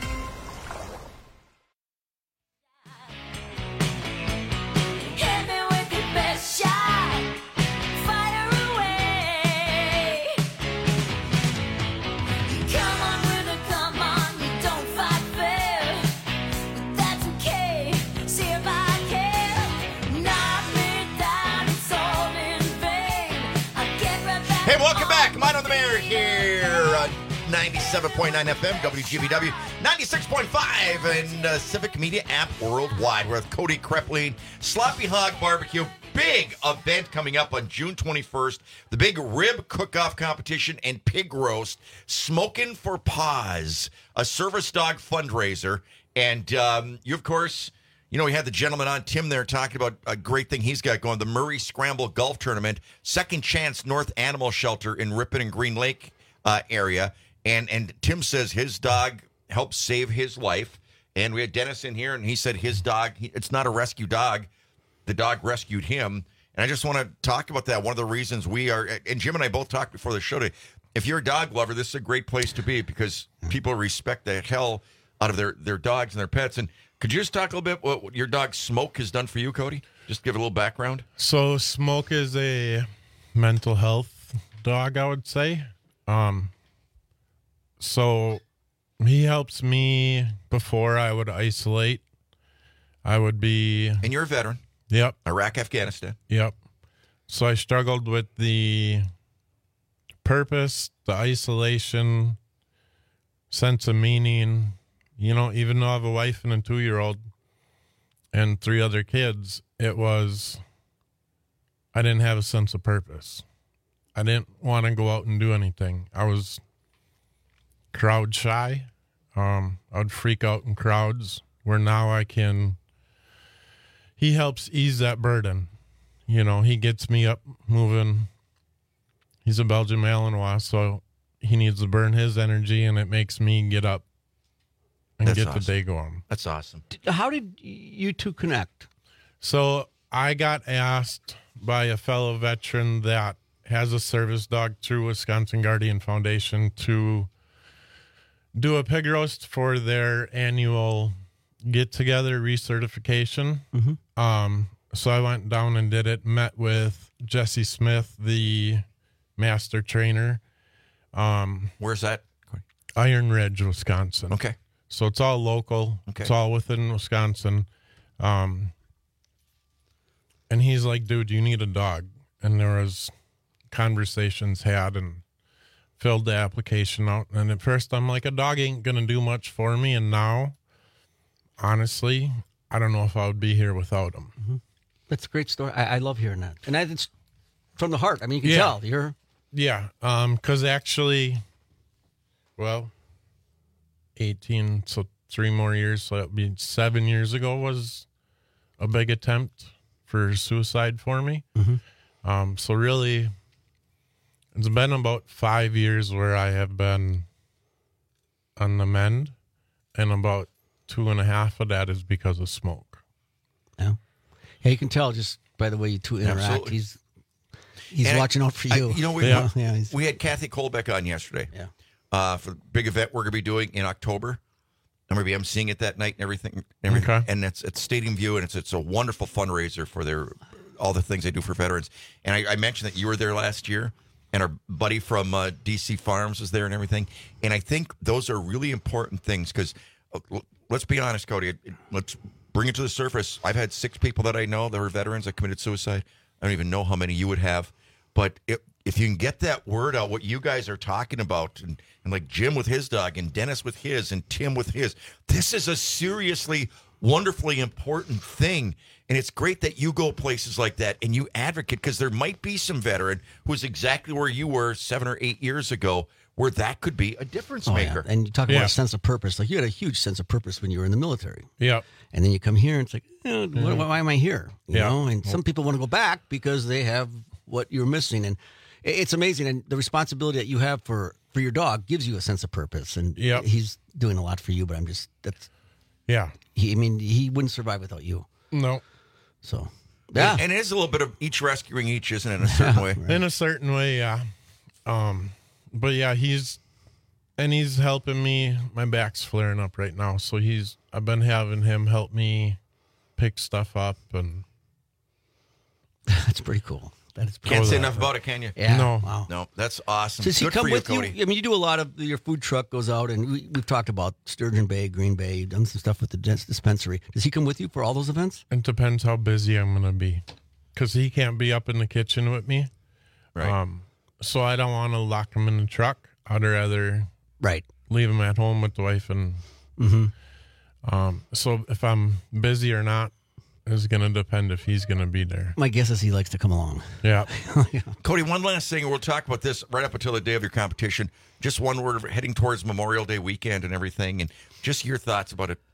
[SPEAKER 15] Hey, welcome back. Mine on the Mayor here on ninety-seven point nine F M, W G B W, ninety-six point five, and uh, Civic Media app worldwide. We're with Cody Krepling, Sloppy Hog Barbecue. Big event coming up on June twenty-first. The big rib cook-off competition and pig roast. Smoking for Paws, a service dog fundraiser. And um, you, of course... You know, we had the gentleman on, Tim, there, talking about a great thing he's got going, the Murray Scramble Golf Tournament, Second Chance North Animal Shelter in Ripon and Green Lake uh, area. And and Tim says his dog helped save his life. And we had Dennis in here, and he said his dog, he, it's not a rescue dog. The dog rescued him. And I just want to talk about that. One of the reasons we are, and Jim and I both talked before the show today, if you're a dog lover, this is a great place to be because people respect the hell out of their, their dogs and their pets. And could you just talk a little bit what your dog Smoke has done for you, Cody? Just give a little background.
[SPEAKER 17] So Smoke is a mental health dog, I would say. Um, so he helps me before I would isolate. I would be...
[SPEAKER 15] And you're a veteran.
[SPEAKER 17] Yep.
[SPEAKER 15] Iraq, Afghanistan.
[SPEAKER 17] Yep. So I struggled with the purpose, the isolation, sense of meaning. You know, even though I have a wife and a two-year-old and three other kids, it was, I didn't have a sense of purpose. I didn't want to go out and do anything. I was crowd shy. Um, I would freak out in crowds where now I can, he helps ease that burden. You know, he gets me up moving. He's a Belgian Malinois, so he needs to burn his energy, and it makes me get up and
[SPEAKER 15] That's
[SPEAKER 17] get
[SPEAKER 15] awesome.
[SPEAKER 17] the day going.
[SPEAKER 15] That's awesome.
[SPEAKER 16] How did you two connect?
[SPEAKER 17] So I got asked by a fellow veteran that has a service dog through Wisconsin Guardian Foundation to do a pig roast for their annual get-together recertification.
[SPEAKER 16] Mm-hmm.
[SPEAKER 17] Um, so I went down and did it, met with Jesse Smith, the master trainer. Um,
[SPEAKER 15] Where's that?
[SPEAKER 17] Iron Ridge, Wisconsin.
[SPEAKER 15] Okay.
[SPEAKER 17] So it's all local.
[SPEAKER 15] Okay.
[SPEAKER 17] It's all within Wisconsin. Um, and he's like, dude, you need a dog. And there was conversations had and filled the application out. And at first I'm like, a dog ain't going to do much for me. And now, honestly, I don't know if I would be here without him.
[SPEAKER 16] Mm-hmm. That's a great story. I, I love hearing that. And that, it's from the heart. I mean, you can
[SPEAKER 17] Yeah.
[SPEAKER 16] tell. You're
[SPEAKER 17] Yeah. Um, cause actually, well, eighteen, so three more years. So it'd be seven years ago was a big attempt for suicide for me.
[SPEAKER 16] Mhm.
[SPEAKER 17] Um, so really, it's been about five years where I have been on the mend, and about two and a half of that is because of smoke.
[SPEAKER 16] Yeah. Yeah, you can tell just by the way you two interact.
[SPEAKER 15] Absolutely.
[SPEAKER 16] He's he's
[SPEAKER 15] And
[SPEAKER 16] watching out for
[SPEAKER 15] I-
[SPEAKER 16] you.
[SPEAKER 15] you know, we,
[SPEAKER 16] yeah. yeah he's,
[SPEAKER 15] we had Kathy Kolbeck on yesterday.
[SPEAKER 16] Yeah.
[SPEAKER 15] Uh, for the big event we're going to be doing in October. I'm going to be emceeing it that night and everything. everything.
[SPEAKER 17] Okay.
[SPEAKER 15] And it's at Stadium View, and it's it's a wonderful fundraiser for their all the things they do for veterans. And I, I mentioned that you were there last year, and our buddy from uh, D C Farms was there and everything. And I think those are really important things because uh, l- let's be honest, Cody. It, it- let's bring it to the surface. I've had six people that I know that were veterans that committed suicide. I don't even know how many you would have. But it, if you can get that word out, what you guys are talking about, and, and like Jim with his dog, and Dennis with his, and Tim with his, this is a seriously, wonderfully important thing. And it's great that you go places like that and you advocate, because there might be some veteran who's exactly where you were seven or eight years ago, where that could be a difference
[SPEAKER 16] oh, yeah.
[SPEAKER 15] maker.
[SPEAKER 16] And you talk
[SPEAKER 17] Yeah.
[SPEAKER 16] about a sense of purpose. Like you had a huge sense of purpose when you were in the military.
[SPEAKER 17] Yeah.
[SPEAKER 16] And then you come here and it's like, eh, why, why am I here? You
[SPEAKER 17] Yeah.
[SPEAKER 16] know, and some people want to go back because they have what you're missing. And it- it's amazing. And the responsibility that you have for, for your dog gives you a sense of purpose. And
[SPEAKER 17] Yep.
[SPEAKER 16] he's doing a lot for you, but I'm just, that's,
[SPEAKER 17] Yeah.
[SPEAKER 16] he, I mean, he wouldn't survive without you.
[SPEAKER 17] No.
[SPEAKER 16] So, yeah.
[SPEAKER 15] And, and it is a little bit of each rescuing each, isn't it, in a certain way?
[SPEAKER 17] In a certain way, yeah. Um, but yeah, he's and he's helping me. My back's flaring up right now, so he's. I've been having him help me pick stuff up, and
[SPEAKER 16] That's pretty cool. That is pretty
[SPEAKER 15] Can't
[SPEAKER 17] Go
[SPEAKER 15] say
[SPEAKER 17] that
[SPEAKER 15] enough
[SPEAKER 17] way.
[SPEAKER 15] about it, can you?
[SPEAKER 16] Yeah.
[SPEAKER 17] No.
[SPEAKER 16] Wow.
[SPEAKER 15] No, that's awesome.
[SPEAKER 16] Does he
[SPEAKER 15] Good
[SPEAKER 16] come
[SPEAKER 15] for
[SPEAKER 16] with
[SPEAKER 15] you,
[SPEAKER 16] you?
[SPEAKER 15] Cody.
[SPEAKER 16] I mean, you do a lot of your food truck goes out, and we, we've talked about Sturgeon Bay, Green Bay. You've done some stuff with the dis- dispensary. Does he come with you for all those events?
[SPEAKER 17] it depends how busy I'm gonna be, because he can't be up in the kitchen with me.
[SPEAKER 15] Right.
[SPEAKER 17] Um, so I don't want to lock him in the truck. I'd rather
[SPEAKER 16] Right.
[SPEAKER 17] leave him at home with the wife, and
[SPEAKER 16] Mm-hmm.
[SPEAKER 17] um, so if I'm busy or not is gonna depend if he's gonna be there.
[SPEAKER 16] My guess is he likes to come along.
[SPEAKER 17] Yeah.
[SPEAKER 15] Cody, one last thing, and we'll talk about this right up until the day of your competition. Just one word of heading towards Memorial Day weekend and everything, and just your thoughts about it.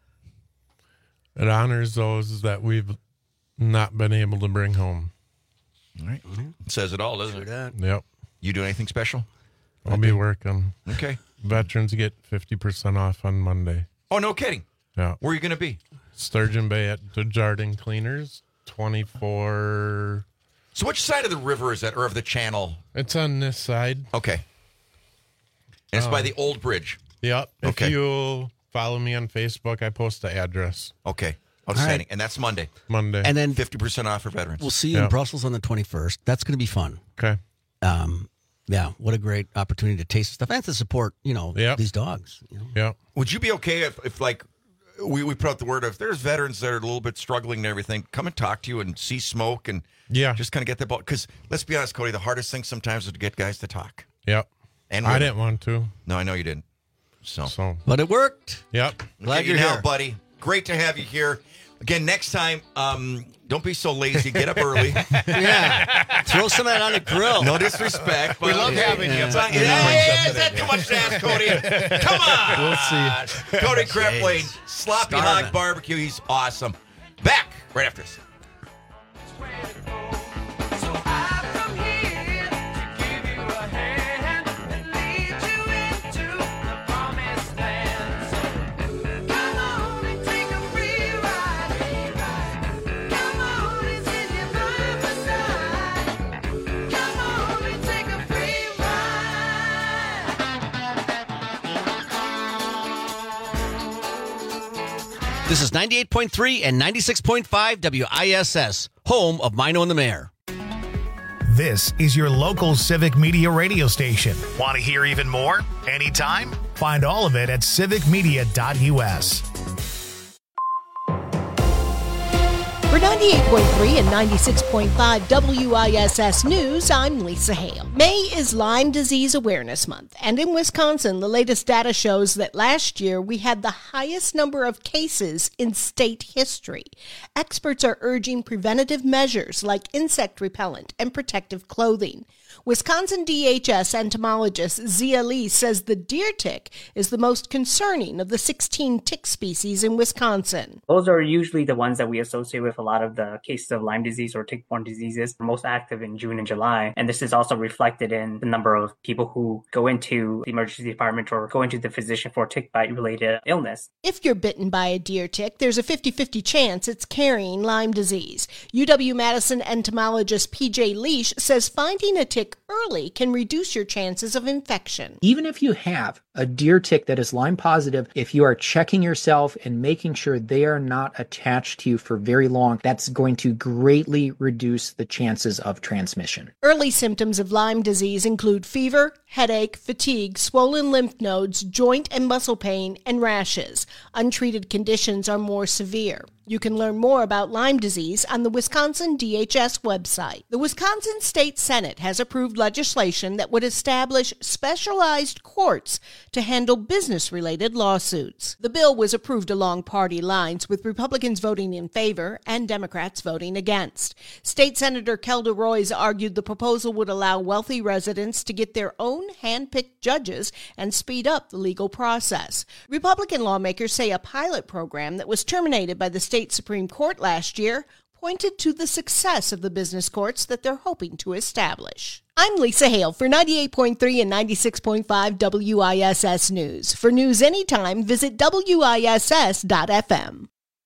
[SPEAKER 17] It honors those that we've not been able to bring home.
[SPEAKER 15] All right. It says it all, doesn't it?
[SPEAKER 17] Yep.
[SPEAKER 15] You do anything special?
[SPEAKER 17] I'll be working.
[SPEAKER 15] Okay.
[SPEAKER 17] Veterans get fifty percent off on Monday.
[SPEAKER 15] Oh, no kidding.
[SPEAKER 17] Yeah.
[SPEAKER 15] Where are you going to be?
[SPEAKER 17] Sturgeon Bay at the Jardine Cleaners, twenty-four.
[SPEAKER 15] So which side of the river is that, or of the channel?
[SPEAKER 17] It's on this side.
[SPEAKER 15] Okay. And it's by
[SPEAKER 17] Um,
[SPEAKER 15] the old bridge.
[SPEAKER 17] Yep.
[SPEAKER 15] Okay.
[SPEAKER 17] If you follow me on Facebook, I post the address.
[SPEAKER 15] Okay. Outstanding. And that's Monday.
[SPEAKER 17] Monday.
[SPEAKER 16] And then
[SPEAKER 15] fifty percent off for veterans.
[SPEAKER 16] we'll see you in
[SPEAKER 17] Yeah.
[SPEAKER 16] Brussels on the twenty-first. That's going to be fun.
[SPEAKER 17] Okay.
[SPEAKER 16] Um, yeah, what a great opportunity to taste stuff and to support, you know,
[SPEAKER 17] Yep.
[SPEAKER 16] these dogs. You know?
[SPEAKER 17] Yep.
[SPEAKER 15] Would you be okay if, if like, we, we put out the word of, if there's veterans that are a little bit struggling and everything, come and talk to you and see smoke and
[SPEAKER 17] Yeah.
[SPEAKER 15] just kind of get the ball? Because let's be honest, Cody, the hardest thing sometimes is to get guys to talk.
[SPEAKER 17] Yep.
[SPEAKER 15] And
[SPEAKER 17] I
[SPEAKER 15] women.
[SPEAKER 17] didn't want to.
[SPEAKER 15] No, I know you didn't. So,
[SPEAKER 17] So.
[SPEAKER 16] But it worked.
[SPEAKER 17] Yep.
[SPEAKER 16] Glad
[SPEAKER 15] Get
[SPEAKER 16] you're
[SPEAKER 15] you now,
[SPEAKER 16] here.
[SPEAKER 15] buddy. Great to have you here. Again, next time, um, don't be so lazy. Get up early.
[SPEAKER 16] Yeah. Throw some of that on the grill.
[SPEAKER 15] No disrespect.
[SPEAKER 7] We
[SPEAKER 15] but-
[SPEAKER 7] love having you.
[SPEAKER 15] It's
[SPEAKER 7] but
[SPEAKER 15] not-
[SPEAKER 7] you know,
[SPEAKER 15] Hey, is that too much to ask, Cody? Come on.
[SPEAKER 17] We'll see.
[SPEAKER 15] Cody Kreplane, Sloppy
[SPEAKER 16] Starving.
[SPEAKER 15] Hog Barbecue. He's awesome. Back right after this.
[SPEAKER 16] This is ninety-eight point three and ninety-six point five W I S S, home of Mino and the Mayor.
[SPEAKER 1] This is your local Civic Media radio station. Want to hear even more? Anytime? Find all of it at civic media dot U S.
[SPEAKER 5] For ninety-eight point three and ninety-six point five W I S S News, I'm Lisa Hale. May is Lyme Disease Awareness Month, and in Wisconsin, the latest data shows that last year we had the highest number of cases in state history. Experts are urging preventative measures like insect repellent and protective clothing. Wisconsin D H S entomologist Zia Lee says the deer tick is the most concerning of the sixteen tick species in Wisconsin.
[SPEAKER 3] Those are usually the ones that we associate with a lot of the cases of Lyme disease or tick-borne diseases. They're most active in June and July, and this is also reflected in the number of people who go into the emergency department or go into the physician for tick bite-related illness.
[SPEAKER 5] If you're bitten by a deer tick, there's a fifty-fifty chance it's carrying Lyme disease. U W-Madison entomologist P J Leash says finding a tick early can reduce your chances of infection.
[SPEAKER 4] Even if you have a deer tick that is Lyme positive, if you are checking yourself and making sure they are not attached to you for very long, that's going to greatly reduce the chances of transmission.
[SPEAKER 5] Early symptoms of Lyme disease include fever, headache, fatigue, swollen lymph nodes, joint and muscle pain, and rashes. Untreated conditions are more severe. You can learn more about Lyme disease on the Wisconsin D H S website. The Wisconsin State Senate has approved legislation that would establish specialized courts to handle business-related lawsuits. The bill was approved along party lines, with Republicans voting in favor and Democrats voting against. State Senator Kelda Roys argued the proposal would allow wealthy residents to get their own hand-picked judges and speed up the legal process. Republican lawmakers say a pilot program that was terminated by the state Supreme Court last year pointed to the success of the business courts that they're hoping to establish. I'm Lisa Hale for ninety-eight point three and ninety-six point five W I S S News. For news anytime, visit W I S S dot F M.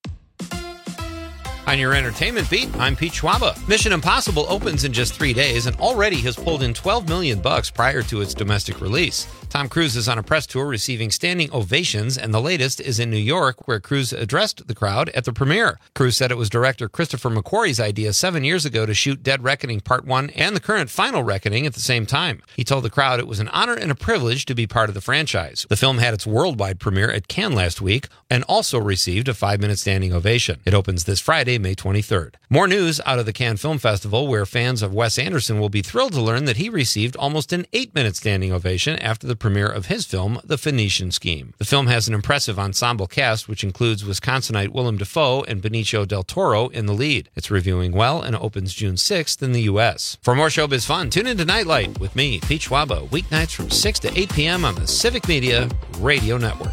[SPEAKER 13] On your entertainment beat, I'm Pete Schwaba. Mission Impossible opens in just three days and already has pulled in twelve million bucks prior to its domestic release. Tom Cruise is on a press tour receiving standing ovations, and the latest is in New York, where Cruise addressed the crowd at the premiere. Cruise said it was director Christopher McQuarrie's idea seven years ago to shoot Dead Reckoning Part one and the current Final Reckoning at the same time. He told the crowd it was an honor and a privilege to be part of the franchise. The film had its worldwide premiere at Cannes last week and also received a five-minute standing ovation. It opens this Friday, May twenty-third. More news out of the Cannes Film Festival, where fans of Wes Anderson will be thrilled to learn that he received almost an eight-minute standing ovation after the premiere of his film, The Phoenician Scheme. The film has an impressive ensemble cast, which includes Wisconsinite Willem Dafoe and Benicio del Toro in the lead. It's reviewing well and opens June sixth in the U S. For more showbiz fun, tune into Nightlight with me, Pete Schwaba, weeknights from six to eight p.m. on the Civic Media Radio Network.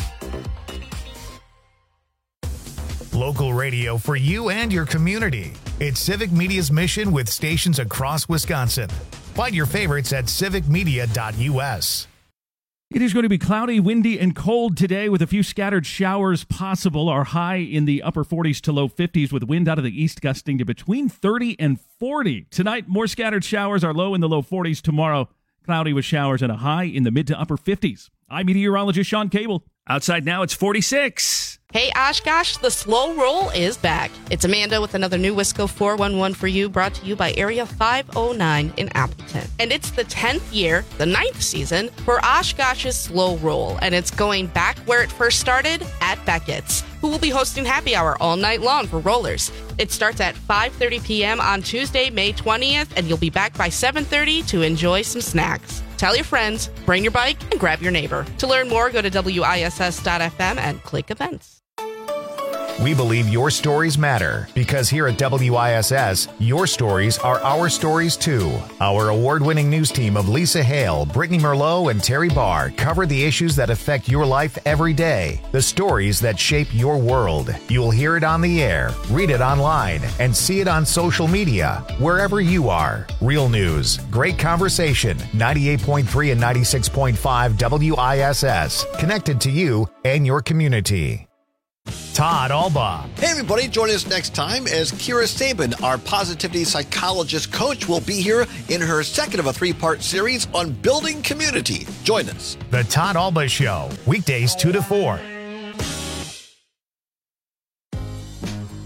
[SPEAKER 1] Local radio for you and your community. It's Civic Media's mission with stations across Wisconsin. Find your favorites at civic media dot U S.
[SPEAKER 9] It is going to be cloudy, windy, and cold today with a few scattered showers possible. Our high in the upper forties to low fifties with wind out of the east gusting to between thirty and forty. Tonight, more scattered showers, are low in the low forties. Tomorrow, cloudy with showers and a high in the mid to upper fifties. I'm meteorologist Sean Cable. Outside now, it's forty-six.
[SPEAKER 23] Hey, Oshkosh, the slow roll is back. It's Amanda with another new Wisco four one one for you, brought to you by Area five oh nine in Appleton. And it's the tenth year, the ninth season, for Oshkosh's slow roll, and it's going back where it first started, at Beckett's, who will be hosting happy hour all night long for rollers. It starts at five thirty p.m. on Tuesday, May twentieth, and you'll be back by seven thirty to enjoy some snacks. Tell your friends, bring your bike, and grab your neighbor. To learn more, go to W I S S dot F M and click events.
[SPEAKER 1] We believe your stories matter because here at W I S S, your stories are our stories too. Our award-winning news team of Lisa Hale, Brittany Merlot, and Terry Barr cover the issues that affect your life every day, the stories that shape your world. You'll hear it on the air, read it online, and see it on social media, wherever you are. Real news, great conversation, ninety-eight point three and ninety-six point five W I S S, connected to you and your community. Todd Alba.
[SPEAKER 24] Hey, everybody, join us next time as Kira Sabin, our positivity psychologist coach, will be here in her second of a three-part series on building community. Join us.
[SPEAKER 1] The Todd Alba Show, weekdays two to four.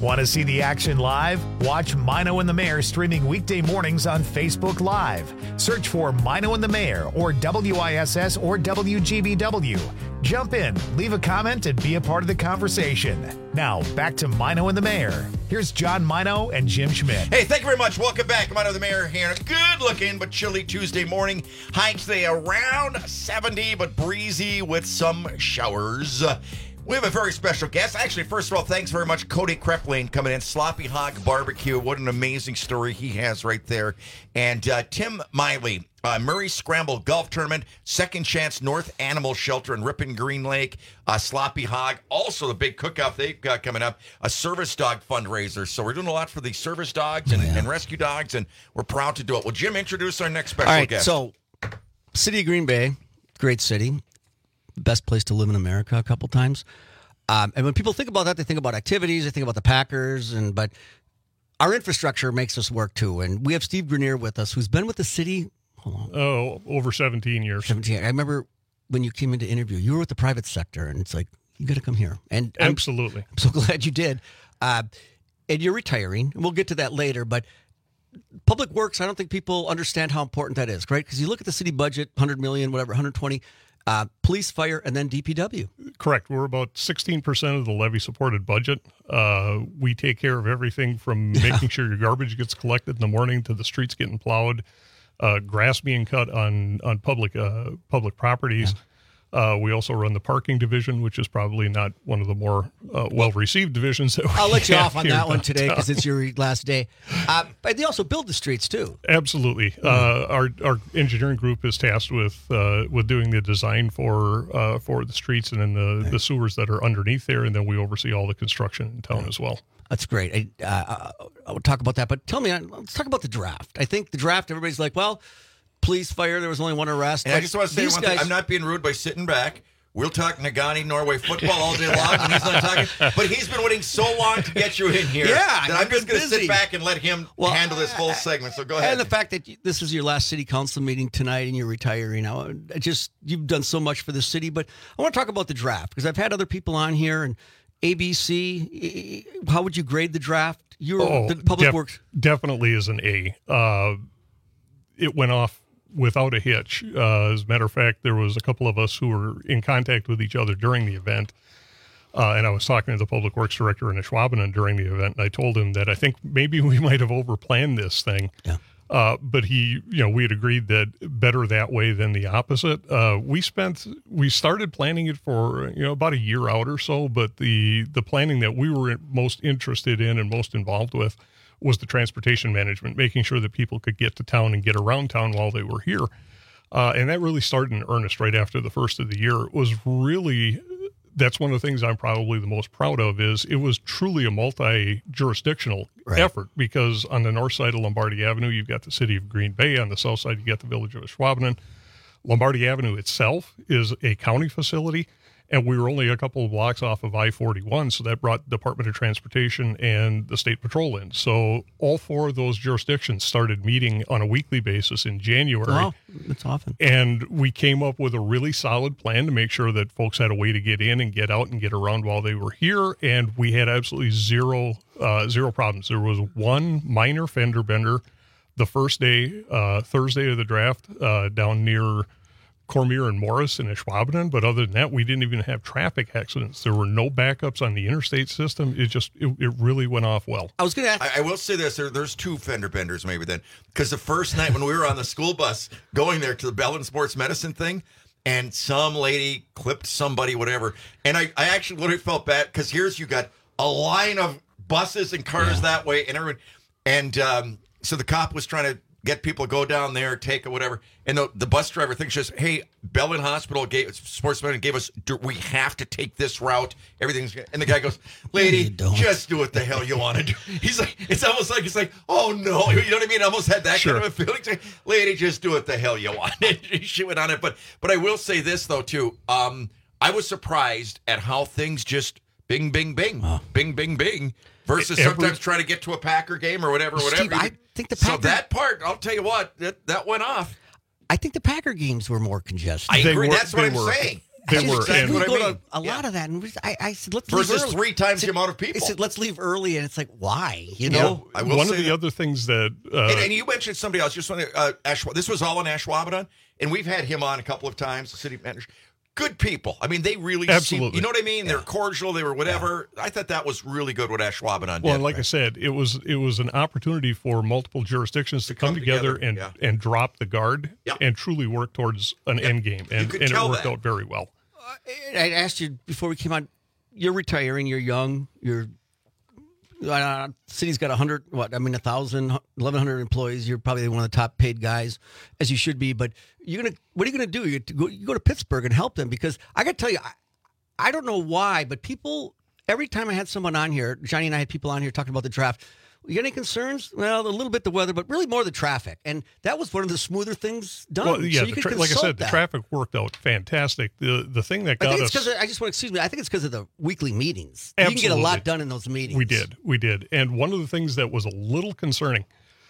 [SPEAKER 1] Want to see the action live? Watch Mino and the Mayor streaming weekday mornings on Facebook Live. Search for Mino and the Mayor or W I S S or W G B W. Jump in, leave a comment, and be a part of the conversation. Now, back to Mino and the Mayor. Here's John Mino and Jim Schmidt.
[SPEAKER 15] Hey, thank you very much. Welcome back. Mino and the Mayor here. A good-looking but chilly Tuesday morning. High today around seventy, but breezy with some showers. We have a very special guest. Actually, first of all, thanks very much, Cody Kreplane, coming in. Sloppy Hog Barbecue. What an amazing story he has right there. And uh, Tim Miley, uh, Murray Scramble Golf Tournament, Second Chance North Animal Shelter in Ripon Green Lake, uh, Sloppy Hog. Also, the big cook-off they've got coming up, a service dog fundraiser. So we're doing a lot for the service dogs and, yeah. and rescue dogs, and we're proud to do it. Well, Jim, introduce our next special
[SPEAKER 16] All right,
[SPEAKER 15] guest.
[SPEAKER 16] So, City of Green Bay, great city. Best place to live in America a couple times. Um, and when people think about that, they think about activities, they think about the Packers, and but our infrastructure makes us work too. And we have Steve Grenier with us, who's been with the city, hold on.
[SPEAKER 2] Oh, over seventeen years.
[SPEAKER 16] seventeen. I remember when you came in to interview, you were with the private sector, and it's like, you got to come here. And
[SPEAKER 2] Absolutely.
[SPEAKER 16] I'm, I'm so glad you did. Uh, and you're retiring. We'll get to that later, but Public Works, I don't think people understand how important that is, right? Because you look at the city budget, one hundred million, whatever, one hundred twenty. Uh, police, fire, and then D P W.
[SPEAKER 2] Correct. We're about sixteen percent of the levy-supported budget. Uh, we take care of everything from making sure your garbage gets collected in the morning to the streets getting plowed, uh, grass being cut on on public uh, public properties. Yeah. Uh, we also run the parking division, which is probably not one of the more uh, well-received divisions. That we
[SPEAKER 16] I'll let you
[SPEAKER 2] have
[SPEAKER 16] off on
[SPEAKER 2] here
[SPEAKER 16] that one
[SPEAKER 2] downtown.
[SPEAKER 16] today because it's your last day. Uh, but they also build the streets, too.
[SPEAKER 2] Absolutely. Mm-hmm. Uh, our our engineering group is tasked with uh, with doing the design for uh, for the streets and then the, right. the sewers that are underneath there, and then we oversee all the construction in town right. as well.
[SPEAKER 16] That's great. I, uh, I will talk about that, but tell me, let's talk about the draft. I think the draft, everybody's like, well, police, fire, there was only one arrest.
[SPEAKER 15] And I just want to say one guys... thing. I'm not being rude by sitting back. We'll talk Nagani Norway football all day long when he's not talking. But he's been waiting so long to get you in here
[SPEAKER 16] yeah,
[SPEAKER 15] that I'm just going to sit back and let him
[SPEAKER 16] well,
[SPEAKER 15] handle this whole segment. So go ahead.
[SPEAKER 16] And the fact that you, this is your last city council meeting tonight and you're retiring now, just you've done so much for the city. But I want to talk about the draft because I've had other people on here and A B C. How would you grade the draft? You're
[SPEAKER 2] oh,
[SPEAKER 16] the Public
[SPEAKER 2] def-
[SPEAKER 16] Works
[SPEAKER 2] definitely is an A. Uh, it went off without a hitch. Uh, as a matter of fact, there was a couple of us who were in contact with each other during the event. Uh, and I was talking to the Public Works Director in Ashwaubenon during the event, and I told him that I think maybe we might have overplanned this thing.
[SPEAKER 16] Yeah.
[SPEAKER 2] Uh, but he, you know, we had agreed that better that way than the opposite. Uh, we spent, we started planning it for, you know, about a year out or so, but the, the planning that we were most interested in and most involved with was the transportation management, making sure that people could get to town and get around town while they were here. Uh, and that really started in earnest right after the first of the year. It was really, that's one of the things I'm probably the most proud of is it was truly a multi-jurisdictional right. effort because on the north side of Lombardy Avenue, you've got the city of Green Bay. On the south side, you got the village of Ashwaubenon. Lombardy Avenue itself is a county facility. And we were only a couple of blocks off of I forty-one, so that brought Department of Transportation and the State Patrol in. So all four of those jurisdictions started meeting on a weekly basis in January.
[SPEAKER 16] Wow, that's often.
[SPEAKER 2] And we came up with a really solid plan to make sure that folks had a way to get in and get out and get around while they were here. And we had absolutely zero, uh, zero problems. There was one minor fender bender the first day, uh, Thursday of the draft, uh, down near Cormier and Morris in Ashwaubenon, but other than that, we didn't even have traffic accidents. There were no backups on the interstate system. It just, it, it really went off well.
[SPEAKER 16] I was going to ask.
[SPEAKER 15] I, I will say this, there, there's two fender benders maybe then, because the first night when we were on the school bus going there to the Bell and Sports Medicine thing, and some lady clipped somebody, whatever, and I, I actually literally felt bad, because here's, you got a line of buses and cars yeah. that way, and everyone, and um, so the cop was trying to get people to go down there, take or whatever. And the, the bus driver thinks just, hey, Bellin Hospital gave Sports Medicine gave us, we have to take this route. Everything's, and the guy goes, lady, just do what the hell you want to do. He's like, it's almost like, it's like, oh no, you know what I mean? I almost had that
[SPEAKER 2] sure.
[SPEAKER 15] kind of a feeling. Like, lady, just do what the hell you want. She went on it. But, but I will say this though, too. Um, I was surprised at how things just bing, bing, bing, oh. bing, bing, bing. Versus Every, sometimes trying to get to a Packer game or whatever, whatever.
[SPEAKER 16] Steve, I think the Packer,
[SPEAKER 15] so that part, I'll tell you what, that, that went off.
[SPEAKER 16] I think the Packer games were more congested.
[SPEAKER 15] I
[SPEAKER 2] they
[SPEAKER 15] agree.
[SPEAKER 2] Were,
[SPEAKER 15] That's what I'm
[SPEAKER 2] were.
[SPEAKER 15] saying.
[SPEAKER 2] They
[SPEAKER 16] I
[SPEAKER 2] were,
[SPEAKER 16] just,
[SPEAKER 2] and-
[SPEAKER 16] we
[SPEAKER 2] what I
[SPEAKER 16] go
[SPEAKER 2] mean.
[SPEAKER 16] to a lot of that, and we, I, I said, let's
[SPEAKER 15] Versus
[SPEAKER 16] leave early.
[SPEAKER 15] three times
[SPEAKER 16] I said,
[SPEAKER 15] the amount of people.
[SPEAKER 16] I said, let's leave early, and it's like, why? You know,
[SPEAKER 15] I will
[SPEAKER 2] one
[SPEAKER 15] say
[SPEAKER 2] of the
[SPEAKER 15] that-
[SPEAKER 2] other things that uh,
[SPEAKER 15] and, and you mentioned somebody else. Just want to, uh, Ash, this was all in Ashwaubenon, and we've had him on a couple of times. The city manager, good people. I mean, they really
[SPEAKER 2] Absolutely.
[SPEAKER 15] seem, you know what I mean? They're cordial. They were whatever. I thought that was really good what Ashwaubenon did.
[SPEAKER 2] Well, and like I said, it was it was an opportunity for multiple jurisdictions to, come,
[SPEAKER 15] come
[SPEAKER 2] together,
[SPEAKER 15] together,
[SPEAKER 2] and
[SPEAKER 15] yeah.
[SPEAKER 2] and drop the guard
[SPEAKER 15] Yep.
[SPEAKER 2] and truly work towards an end game, and,
[SPEAKER 15] could
[SPEAKER 2] and it
[SPEAKER 15] tell
[SPEAKER 2] worked
[SPEAKER 15] that.
[SPEAKER 2] out very well.
[SPEAKER 16] I asked you before we came on. You're retiring. You're young. You're uh, city's got a hundred. What I mean, a thousand, eleven hundred employees. You're probably one of the top paid guys, as you should be. But you're gonna. What are you gonna do? You go, you go to Pittsburgh and help them, because I got to tell you, I, I don't know why, but people. Every time I had someone on here, Johnny and I had people on here talking about the draft. You got any concerns? Well, a little bit the weather, but really more the traffic. And that was one of the smoother things done.
[SPEAKER 2] Well, yeah,
[SPEAKER 16] so you
[SPEAKER 2] the
[SPEAKER 16] could
[SPEAKER 2] tra- like I
[SPEAKER 16] consult
[SPEAKER 2] said, the
[SPEAKER 16] that.
[SPEAKER 2] traffic worked out fantastic. The the thing that
[SPEAKER 16] I
[SPEAKER 2] got
[SPEAKER 16] think
[SPEAKER 2] us.
[SPEAKER 16] it's because I just want excuse me. I think it's because of the weekly meetings. You can get a lot
[SPEAKER 2] Absolutely.
[SPEAKER 16] done in those meetings.
[SPEAKER 2] We did. We did. And one of the things that was a little concerning,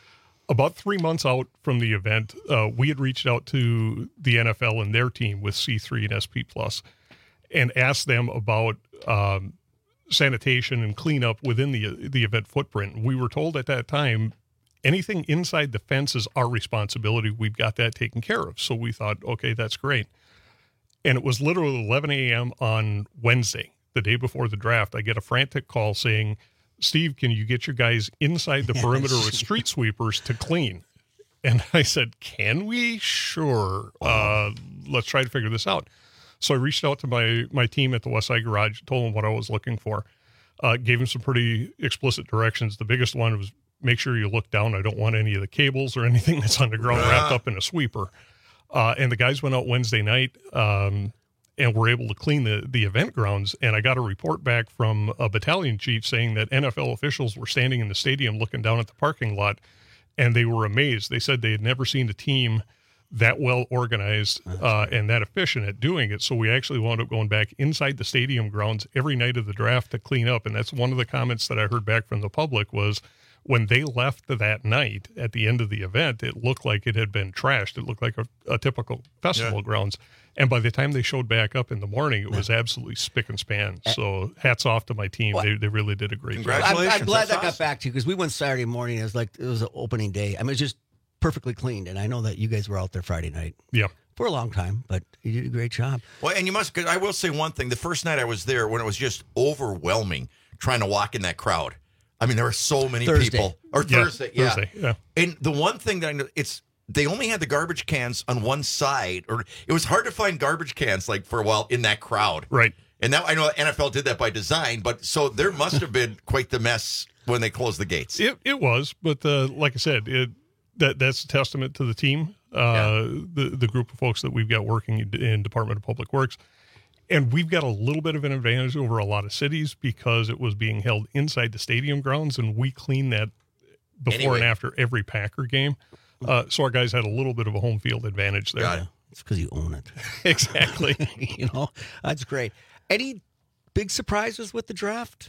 [SPEAKER 2] about three months out from the event, uh, we had reached out to the N F L and their team with C three and S P Plus and asked them about um, sanitation and cleanup within the the event footprint. We were told at that time, anything inside the fence is our responsibility. We've got that taken care of. So we thought, okay, that's great. And it was literally eleven a.m. on Wednesday, the day before the draft. I get a frantic call saying, Steve, can you get your guys inside the perimeter with street sweepers to clean? And I said, can we? Sure. Uh, let's try to figure this out. So I reached out to my, my team at the Westside Garage, told them what I was looking for, uh, gave them some pretty explicit directions. The biggest one was make sure you look down. I don't want any of the cables or anything that's on the ground wrapped up in a sweeper. Uh, and the guys went out Wednesday night um, and were able to clean the, the event grounds. And I got a report back from a battalion chief saying that N F L officials were standing in the stadium looking down at the parking lot, and they were amazed. They said they had never seen a team that well organized uh, and that efficient at doing it. So we actually wound up going back inside the stadium grounds every night of the draft to clean up. And that's one of the comments that I heard back from the public was when they left that night at the end of the event, it looked like it had been trashed. It looked like a, a typical festival
[SPEAKER 15] Yeah.
[SPEAKER 2] grounds. And by the time they showed back up in the morning, it was absolutely spick and span. So hats off to my team. They, they really did a great job.
[SPEAKER 16] I'm, I'm glad that got back to you, because we went Saturday morning. It was like it was an opening day. I mean, it was just perfectly cleaned, and I know that you guys were out there Friday night.
[SPEAKER 2] Yeah,
[SPEAKER 16] for a long time, but you did a great job.
[SPEAKER 15] Well, and you must. 'Cause I will say one thing: the first night I was there, when it was just overwhelming trying to walk in that crowd. I mean, there were so many
[SPEAKER 16] Thursday.
[SPEAKER 15] people. Or
[SPEAKER 2] Yeah,
[SPEAKER 15] Thursday, yeah.
[SPEAKER 2] Thursday, yeah.
[SPEAKER 15] And the one thing that I know, it's they only had the garbage cans on one side, or it was hard to find garbage cans like for a while in that crowd.
[SPEAKER 2] Right.
[SPEAKER 15] And now I know N F L did that by design, but so there must have been quite the mess when they closed the gates.
[SPEAKER 2] It it was, but uh, like I said, it that that's a testament to the team, uh, the the group of folks that we've got working in, in Department of Public Works, and we've got a little bit of an advantage over a lot of cities because it was being held inside the stadium grounds, and we cleaned that before
[SPEAKER 16] Anyway.
[SPEAKER 2] and after every Packer game. Uh, so our guys had a little bit of a home field advantage there.
[SPEAKER 16] Got it. It's because you own it.
[SPEAKER 2] Exactly.
[SPEAKER 16] You know, that's great. Any big surprises with the draft?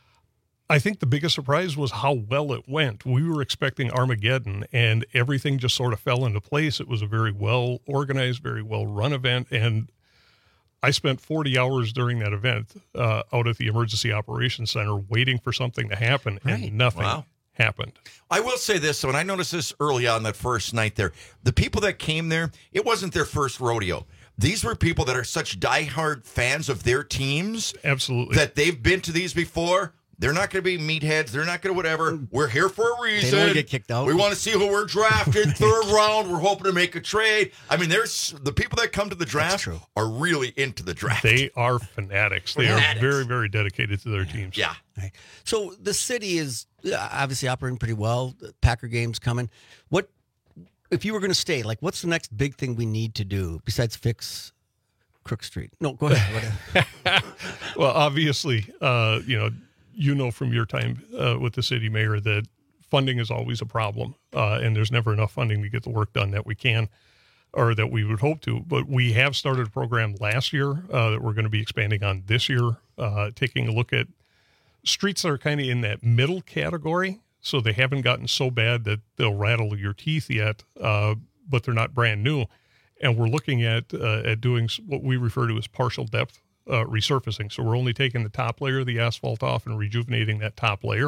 [SPEAKER 2] I think the biggest surprise was how well it went. We were expecting Armageddon, and everything just sort of fell into place. It was a very well organized, very well run event, and I spent forty hours during that event uh, out at the Emergency Operations Center waiting for something to happen,
[SPEAKER 15] Right.
[SPEAKER 2] and nothing
[SPEAKER 15] Wow.
[SPEAKER 2] happened.
[SPEAKER 15] I will say this, though, and I noticed this early on that first night there. The people that came there, it wasn't their first rodeo. These were people that are such diehard fans of their teams.
[SPEAKER 2] Absolutely.
[SPEAKER 15] That they've been to these before. They're not going to be meatheads. They're not going to whatever. We're here for a reason.
[SPEAKER 16] They don't get kicked out.
[SPEAKER 15] We want to see who we're drafted. Third round. We're hoping to make a trade. I mean, there's the people that come to the draft are really into the draft.
[SPEAKER 2] They are fanatics. They
[SPEAKER 15] Fanatics.
[SPEAKER 2] are very, very dedicated to their teams.
[SPEAKER 15] Yeah.
[SPEAKER 16] Right. So the city is uh, obviously operating pretty well. The Packer game's coming. What if you were going to stay? Like, what's the next big thing we need to do besides fix Crook Street? No, go ahead.
[SPEAKER 2] Well, obviously, uh, you know, you know from your time uh, with the city mayor that funding is always a problem, uh, and there's never enough funding to get the work done that we can or that we would hope to. But we have started a program last year uh, that we're going to be expanding on this year, uh, taking a look at streets that are kind of in that middle category. So they haven't gotten so bad that they'll rattle your teeth yet, uh, but they're not brand new. and we're looking at uh, at doing what we refer to as partial depth uh, resurfacing. So we're only taking the top layer of the asphalt off and rejuvenating that top layer.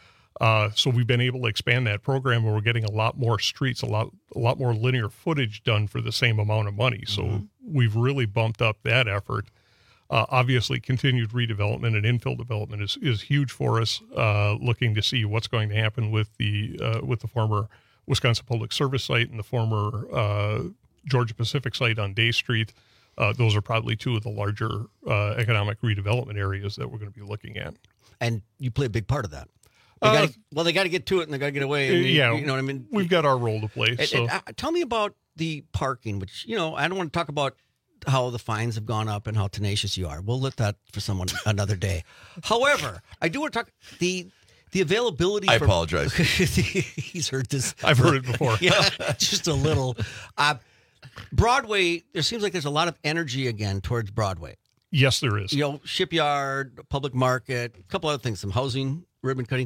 [SPEAKER 2] Uh, so we've been able to expand that program, and we're getting a lot more streets, a lot a lot more linear footage done for the same amount of money. So mm-hmm. we've really bumped up that effort. Uh, obviously, continued redevelopment and infill development is, is huge for us. Uh, looking to see what's going to happen with the uh, with the former Wisconsin Public Service site and the former uh, Georgia Pacific site on Day Street. Uh, those are probably two of the larger uh, economic redevelopment areas that we're going to be looking at.
[SPEAKER 16] And you play a big part of that. They
[SPEAKER 2] Uh,
[SPEAKER 16] gotta, well, they got to get to it, and they got to get away. And you,
[SPEAKER 2] yeah,
[SPEAKER 16] you know what I mean.
[SPEAKER 2] We've got our role to play.
[SPEAKER 16] And,
[SPEAKER 2] so.
[SPEAKER 16] and, uh, tell me about the parking, which you know I don't want to talk about how the fines have gone up and how tenacious you are. We'll let that for someone another day. However, I do want to talk the the availability.
[SPEAKER 15] I
[SPEAKER 16] for,
[SPEAKER 15] apologize.
[SPEAKER 16] He's heard this.
[SPEAKER 2] I've heard it before.
[SPEAKER 16] Yeah, just a little. Uh, Broadway. There seems like there's a lot of energy again towards Broadway.
[SPEAKER 2] Yes, there is.
[SPEAKER 16] You know, shipyard, public market, a couple other things, some housing, ribbon cutting.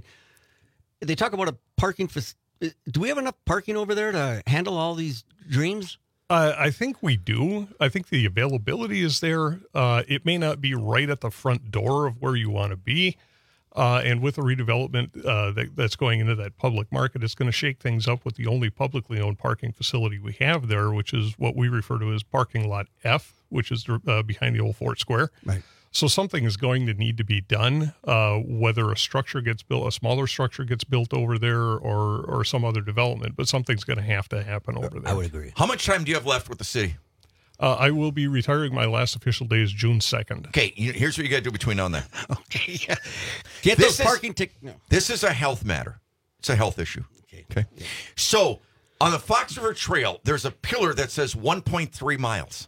[SPEAKER 16] They talk about a parking. Do we have enough parking over there to handle all these dreams?
[SPEAKER 2] Uh, I think we do. I think the availability is there. Uh, it may not be right at the front door of where you want to be. Uh, and with the redevelopment uh, that, that's going into that public market, it's going to shake things up with the only publicly owned parking facility we have there, which is what we refer to as parking lot F, which is uh, behind the old Fort Square.
[SPEAKER 16] Right.
[SPEAKER 2] So something is going to need to be done, uh, whether a structure gets built, a smaller structure gets built over there, or or some other development, but something's going to have to happen over there.
[SPEAKER 16] I would agree.
[SPEAKER 15] How much time do you have left with the city?
[SPEAKER 2] Uh, I will be retiring. My last official day is June second.
[SPEAKER 15] Okay, you, here's what you got to do between now and then.
[SPEAKER 16] Okay, yeah. Get
[SPEAKER 15] This
[SPEAKER 16] those
[SPEAKER 15] is-
[SPEAKER 16] parking tickets. No.
[SPEAKER 15] This is a health matter. It's a health issue.
[SPEAKER 16] Okay.
[SPEAKER 15] Okay. So on the Fox River Trail, there's a pillar that says one point three miles.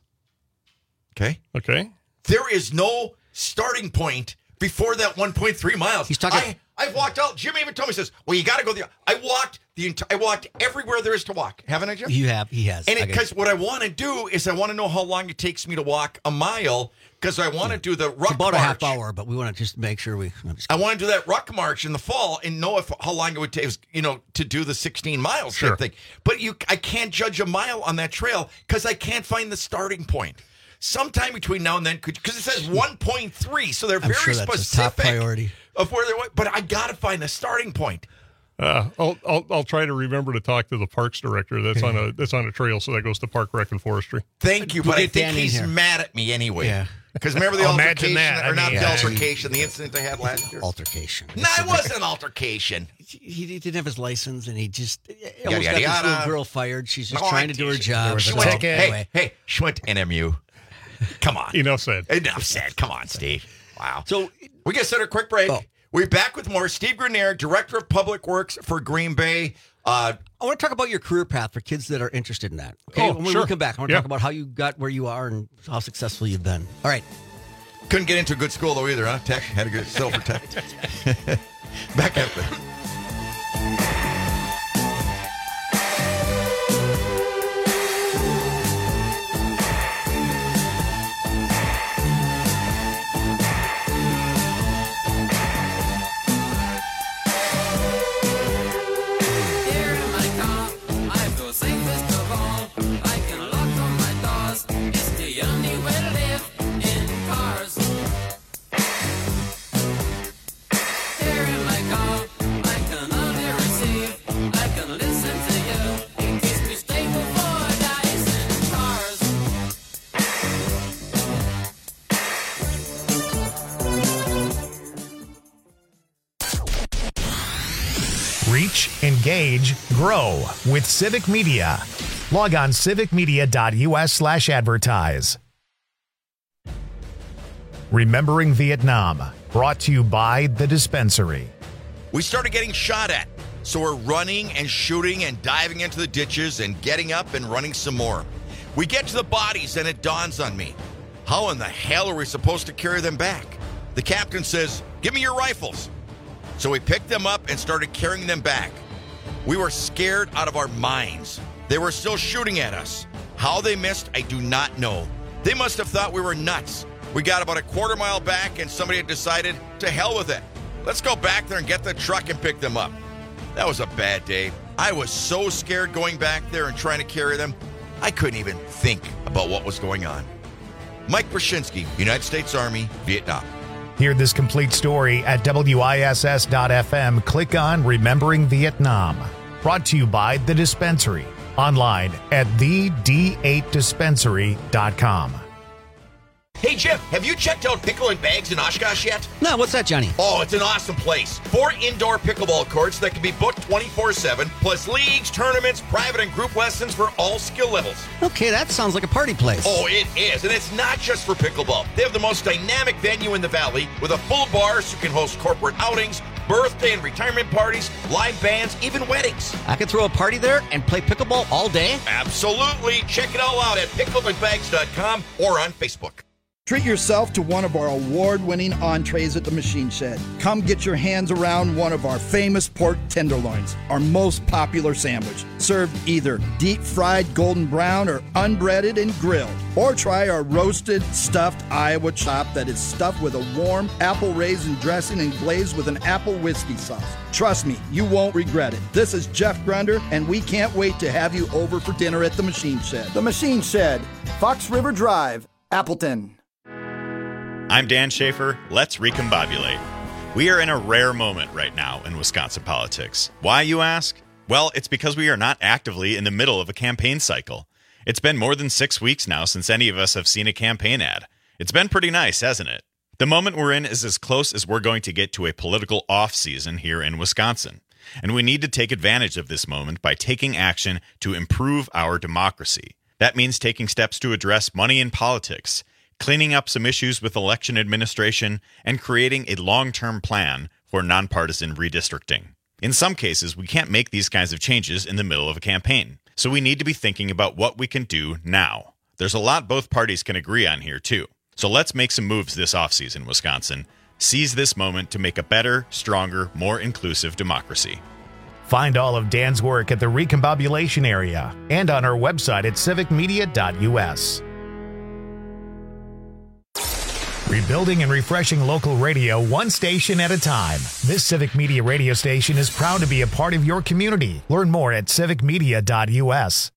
[SPEAKER 15] Okay.
[SPEAKER 2] Okay.
[SPEAKER 15] There is no starting point before that one point three miles.
[SPEAKER 16] He's talking-
[SPEAKER 15] I, I've walked out. Jim even told me, says, well, you got to go there. I walked the entire, I walked everywhere there is to walk. Haven't I, Jim?
[SPEAKER 16] You have. He has.
[SPEAKER 15] And
[SPEAKER 16] I
[SPEAKER 15] because
[SPEAKER 16] got-
[SPEAKER 15] what I want to do is I want to know how long it takes me to walk a mile because I want to do the
[SPEAKER 16] it's
[SPEAKER 15] ruck
[SPEAKER 16] about
[SPEAKER 15] march.
[SPEAKER 16] a half hour, but we want to just make sure we. I'm just
[SPEAKER 15] I want to do that ruck march in the fall and know if how long it would take, you know, to do the sixteen miles
[SPEAKER 2] Sure.
[SPEAKER 15] type thing. But you, I can't judge a mile on that trail because I can't find the starting point. Sometime between now and then, could because it says one point three, so they're
[SPEAKER 16] I'm
[SPEAKER 15] very
[SPEAKER 16] sure that's a
[SPEAKER 15] specific
[SPEAKER 16] top priority.
[SPEAKER 15] of where they're. But I got to find the starting point.
[SPEAKER 2] Uh, I'll, I'll I'll try to remember to talk to the parks director. That's on a that's on a trail, so that goes to Park Rec and Forestry.
[SPEAKER 15] Thank you,
[SPEAKER 16] We'll
[SPEAKER 15] but I
[SPEAKER 16] get
[SPEAKER 15] think
[SPEAKER 16] Danny
[SPEAKER 15] he's
[SPEAKER 16] here.
[SPEAKER 15] mad at me anyway.
[SPEAKER 16] Yeah.
[SPEAKER 15] Because remember the
[SPEAKER 2] Oh, imagine
[SPEAKER 15] altercation,
[SPEAKER 2] that. I
[SPEAKER 15] or not
[SPEAKER 2] mean,
[SPEAKER 15] the
[SPEAKER 2] yeah.
[SPEAKER 15] altercation, the incident they had last year.
[SPEAKER 16] altercation.
[SPEAKER 15] No, it wasn't an altercation.
[SPEAKER 16] He, he didn't have his license, and he just he
[SPEAKER 15] Yada,
[SPEAKER 16] almost
[SPEAKER 15] yada,
[SPEAKER 16] got this
[SPEAKER 15] yada.
[SPEAKER 16] little girl fired. She's just
[SPEAKER 15] No,
[SPEAKER 16] trying
[SPEAKER 15] I
[SPEAKER 16] to do her
[SPEAKER 15] teach-
[SPEAKER 16] job.
[SPEAKER 15] there was a
[SPEAKER 16] So,
[SPEAKER 15] ticket.
[SPEAKER 16] anyway.
[SPEAKER 15] Hey, hey, she went to N M U. Come on.
[SPEAKER 2] Enough said.
[SPEAKER 15] Enough said. Come on, Steve. Wow.
[SPEAKER 16] So
[SPEAKER 15] we got to set a quick break.
[SPEAKER 16] Oh.
[SPEAKER 15] We're back with more. Steve Grenier, Director of Public Works for Green Bay. Uh,
[SPEAKER 16] I want to talk about your career path for kids that are interested in that. Okay,
[SPEAKER 2] Oh,
[SPEAKER 16] when we
[SPEAKER 2] sure.
[SPEAKER 16] come back, I want to
[SPEAKER 2] Yeah.
[SPEAKER 16] talk about how you got where you are and how successful you've been. All right.
[SPEAKER 15] couldn't get into a good school, though, either, huh? Tech. Had to get silver tech. Back after.
[SPEAKER 1] Reach, engage, grow with Civic Media. Log on civicmedia.us slash advertise. Remembering Vietnam, brought to you by The Dispensary.
[SPEAKER 15] We started getting shot at, so we're running and shooting and diving into the ditches and getting up and running some more. We get to the bodies and it dawns on me. How in the hell are we supposed to carry them back? The captain says, "Give me your rifles." So we picked them up and started carrying them back. We were scared out of our minds. They were still shooting at us. How they missed, I do not know. They must have thought we were nuts. We got about a quarter mile back and somebody had decided, to hell with it. Let's go back there and get the truck and pick them up. That was a bad day. I was so scared going back there and trying to carry them. I couldn't even think about what was going on. Mike Brzezinski, United States Army, Vietnam.
[SPEAKER 1] Hear this complete story at W I S S dot F M. Click on Remembering Vietnam. Brought to you by The Dispensary. Online at the D eight dispensary dot com.
[SPEAKER 15] Hey, Jim, have you checked out Pickle and Bags in Oshkosh yet?
[SPEAKER 16] No, what's that, Johnny?
[SPEAKER 15] Oh, it's an awesome place. Four indoor pickleball courts that can be booked twenty-four seven, plus leagues, tournaments, private and group lessons for all skill levels.
[SPEAKER 16] Okay, that sounds like a party place.
[SPEAKER 15] Oh, it is, and it's not just for pickleball. They have the most dynamic venue in the valley with a full bar so you can host corporate outings, birthday and retirement parties, live bands, even weddings.
[SPEAKER 16] I could throw a party there and play pickleball all day?
[SPEAKER 15] Absolutely. Check it all out at pickle and bags dot com or on Facebook.
[SPEAKER 6] Treat yourself to one of our award-winning entrees at the Machine Shed. Come get your hands around one of our famous pork tenderloins, our most popular sandwich, served either deep-fried golden brown or unbreaded and grilled. Or try our roasted, stuffed Iowa chop that is stuffed with a warm apple raisin dressing and glazed with an apple whiskey sauce. Trust me, you won't regret it. This is Jeff Grunder, and we can't wait to have you over for dinner at the Machine Shed. The Machine Shed, Fox River Drive, Appleton.
[SPEAKER 8] I'm Dan Schaefer. Let's recombobulate. We are in a rare moment right now in Wisconsin politics. Why, you ask? Well, it's because we are not actively in the middle of a campaign cycle. It's been more than six weeks now since any of us have seen a campaign ad. It's been pretty nice, hasn't it? The moment we're in is as close as we're going to get to a political off-season here in Wisconsin. And we need to take advantage of this moment by taking action to improve our democracy. That means taking steps to address money in politics, cleaning up some issues with election administration, and creating a long-term plan for nonpartisan redistricting. In some cases, we can't make these kinds of changes in the middle of a campaign, so we need to be thinking about what we can do now. There's a lot both parties can agree on here, too. So let's make some moves this offseason, Wisconsin. Seize this moment to make a better, stronger, more inclusive democracy.
[SPEAKER 1] Find all of Dan's work at the Recombobulation area and on our website at civic media dot U S. Rebuilding and refreshing local radio one station at a time. This Civic Media radio station is proud to be a part of your community. Learn more at civic media dot U S.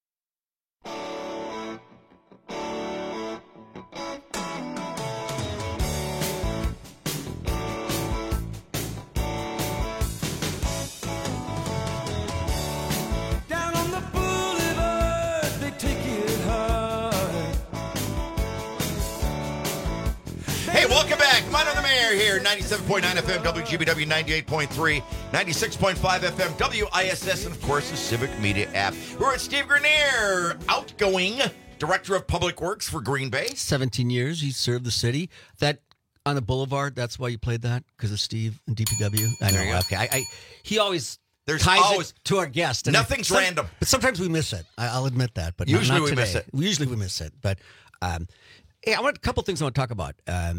[SPEAKER 15] Welcome back. Mine on the Mayor here, ninety-seven point nine F M, W G B W ninety-eight point three, ninety-six point five F M, W I S S, and of course the Civic Media app. We're at Steve Grenier, outgoing Director of Public Works for Green Bay.
[SPEAKER 16] seventeen years, he served the city. That on the boulevard, that's why you played that? Because of Steve and D P W? I know, okay. I, I, he always
[SPEAKER 15] There's
[SPEAKER 16] ties
[SPEAKER 15] always,
[SPEAKER 16] it to our guest. And
[SPEAKER 15] nothing's
[SPEAKER 16] some,
[SPEAKER 15] random.
[SPEAKER 16] But sometimes we miss it. I, I'll admit that. But
[SPEAKER 15] usually
[SPEAKER 16] not, not
[SPEAKER 15] we
[SPEAKER 16] today.
[SPEAKER 15] miss it.
[SPEAKER 16] Usually we miss it. But um, hey, I want a couple things I want to talk about. Um,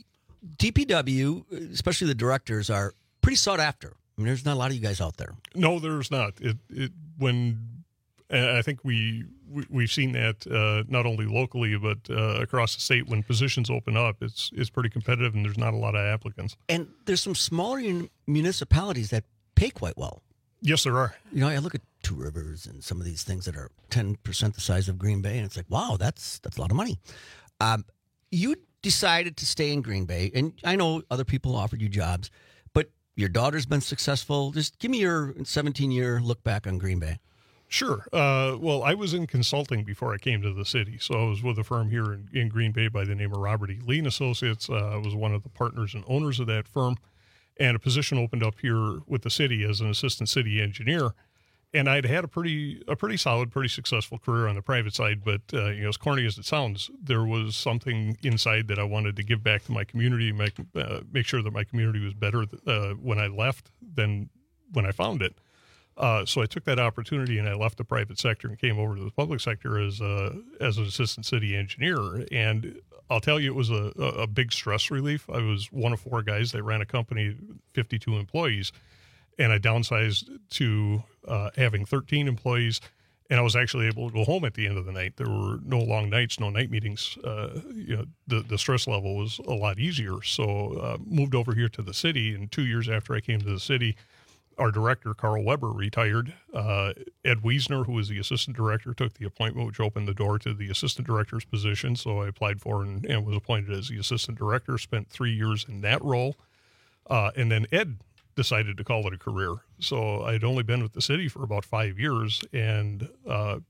[SPEAKER 16] D P W, especially the directors, are pretty sought after. I mean, there's not a lot of you guys out there.
[SPEAKER 2] No, there's not. It, it when I think we, we we've seen that uh, not only locally but uh, across the state. When positions open up, it's it's pretty competitive, and there's not a lot of applicants.
[SPEAKER 16] And there's some smaller municipalities that pay quite well.
[SPEAKER 2] Yes, there are.
[SPEAKER 16] You know, I look at Two Rivers and some of these things that are ten percent the size of Green Bay, and it's like, wow, that's that's a lot of money. Um, you decided to stay in Green Bay, and I know other people offered you jobs, but your daughter's been successful. Just give me your seventeen-year look back on Green Bay.
[SPEAKER 2] Sure. Uh, well, I was in consulting before I came to the city, so I was with a firm here in, in Green Bay by the name of Robert E. Lee and Associates. Uh, I was one of the partners and owners of that firm, and a position opened up here with the city as an assistant city engineer. And I'd had a pretty a pretty solid, pretty successful career on the private side, but uh, you know, as corny as it sounds, there was something inside that I wanted to give back to my community, make uh, make sure that my community was better uh, when I left than when I found it. Uh, so I took that opportunity and I left the private sector and came over to the public sector as a, as an assistant city engineer. And I'll tell you, it was a, a big stress relief. I was one of four guys that ran a company, fifty-two employees. And I downsized to uh, having thirteen employees, and I was actually able to go home at the end of the night. There were no long nights, no night meetings. Uh, you know, the, the stress level was a lot easier. So uh, moved over here to the city, and two years after I came to the city, our director, Carl Weber, retired. Uh, Ed Wiesner, who was the assistant director, took the appointment, which opened the door to the assistant director's position. So I applied for and, and was appointed as the assistant director, spent three years in that role. Uh, and then Ed decided to call it a career. So I'd only been with the city for about five years and uh,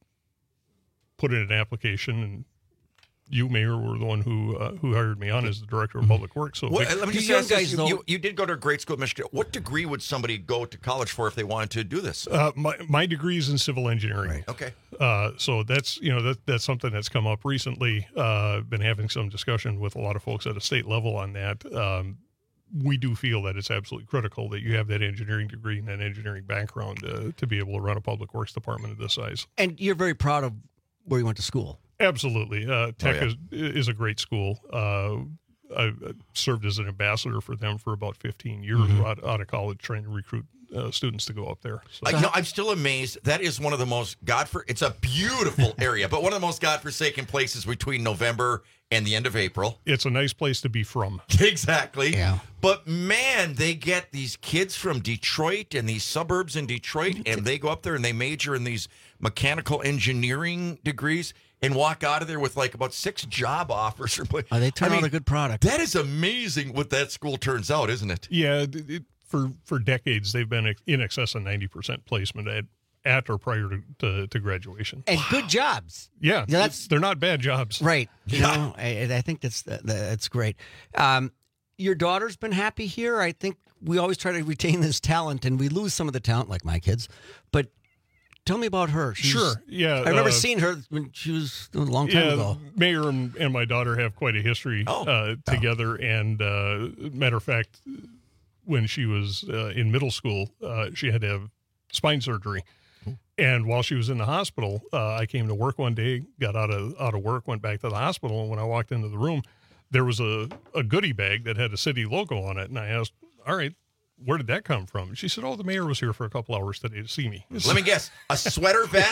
[SPEAKER 2] put in an application, and you, Mayor, were the one who uh, who hired me on as the director of public works. So
[SPEAKER 15] Well,
[SPEAKER 2] big-
[SPEAKER 15] let me just ask this. You, you, you did go to a great school at Michigan. What degree would somebody go to college for if they wanted to do this?
[SPEAKER 2] Uh, my my degree is in civil engineering.
[SPEAKER 15] Okay.
[SPEAKER 2] Uh, so that's you know that that's something that's come up recently. Uh, been having some discussion with a lot of folks at a state level on that. Um, we do feel that it's absolutely critical that you have that engineering degree and that engineering background uh, to be able to run a public works department of this size.
[SPEAKER 16] And you're very proud of where you went to school.
[SPEAKER 2] Absolutely. Uh, Tech
[SPEAKER 16] Oh, yeah.
[SPEAKER 2] is is a great school. Uh, I served as an ambassador for them for about fifteen years
[SPEAKER 15] Mhm.
[SPEAKER 2] out, out of college, trying to recruit uh, students to go up there. So.
[SPEAKER 15] I, no, I'm still amazed. That is one of the most godfor. It's a beautiful area, but one of the most godforsaken places between November and the end of April.
[SPEAKER 2] It's a nice place to be from.
[SPEAKER 15] Exactly.
[SPEAKER 2] Yeah.
[SPEAKER 15] But man, they get these kids from Detroit and these suburbs in Detroit, and they go up there and they major in these mechanical engineering degrees and walk out of there with like about six job offers. Or,
[SPEAKER 16] Oh, they turn
[SPEAKER 15] I
[SPEAKER 16] out
[SPEAKER 15] mean,
[SPEAKER 16] a good product.
[SPEAKER 15] That is amazing what that school turns out, isn't it?
[SPEAKER 2] Yeah, it, it, for for decades they've been in excess of ninety percent placement at at or prior to to, to graduation.
[SPEAKER 16] And good jobs.
[SPEAKER 2] Yeah,
[SPEAKER 16] Yeah, that's-
[SPEAKER 2] they're not bad jobs.
[SPEAKER 16] Right. You know, I, I think that's that's great. Um, your daughter's been happy here. I think we always try to retain this talent, and we lose some of the talent, like my kids. But tell me about her. She's-
[SPEAKER 2] Sure, yeah,
[SPEAKER 16] I remember
[SPEAKER 2] uh,
[SPEAKER 16] seeing her when she was a long time
[SPEAKER 2] yeah,
[SPEAKER 16] ago.
[SPEAKER 2] Mayor and, and my daughter have quite a history
[SPEAKER 16] Oh.
[SPEAKER 2] uh, together. And uh, matter of fact, when she was uh, in middle school, uh, she had to have spine surgery. And while she was in the hospital, uh, I came to work one day, got out of out of work, went back to the hospital, and when I walked into the room, there was a, a goodie bag that had a city logo on it. And I asked, all right, where did that come from? She said, oh, the mayor was here for a couple hours today to see me.
[SPEAKER 15] Let me guess: a sweater vest,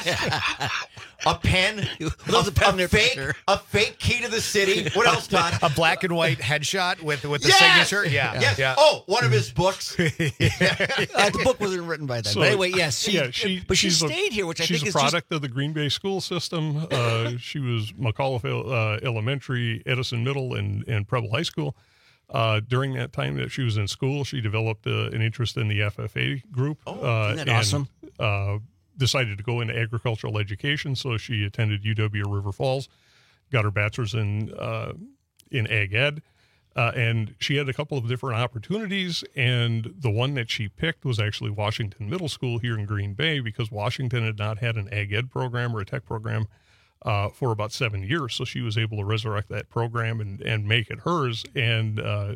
[SPEAKER 15] a pen, a, a fake, a fake key to the city. What else, Todd?
[SPEAKER 10] A black and white headshot with with the
[SPEAKER 15] Yes!
[SPEAKER 10] signature. Yeah.
[SPEAKER 15] Yes.
[SPEAKER 10] Yeah.
[SPEAKER 15] Oh, one of his books.
[SPEAKER 16] Uh, the book wasn't written by that.
[SPEAKER 2] So-
[SPEAKER 16] but anyway, yes, she,
[SPEAKER 2] yeah, she,
[SPEAKER 16] but she
[SPEAKER 2] she's a-
[SPEAKER 16] stayed here, which I
[SPEAKER 2] she's
[SPEAKER 16] think
[SPEAKER 2] a
[SPEAKER 16] is just
[SPEAKER 2] product of the Green Bay school system. Uh, she was McAuliffe uh, Elementary, Edison Middle, and, and Preble High School. Uh, during that time that she was in school, she developed uh, an interest in the F F A group.
[SPEAKER 16] Oh,
[SPEAKER 2] uh,
[SPEAKER 16] isn't that
[SPEAKER 2] and,
[SPEAKER 16] awesome?
[SPEAKER 2] Uh, decided to go into agricultural education, so she attended U W River Falls, got her bachelor's in uh, in ag ed. Uh, and she had a couple of different opportunities, and the one that she picked was actually Washington Middle School here in Green Bay, because Washington had not had an ag ed program or a tech program uh, for about seven years. So she was able to resurrect that program and, and make it hers. And uh,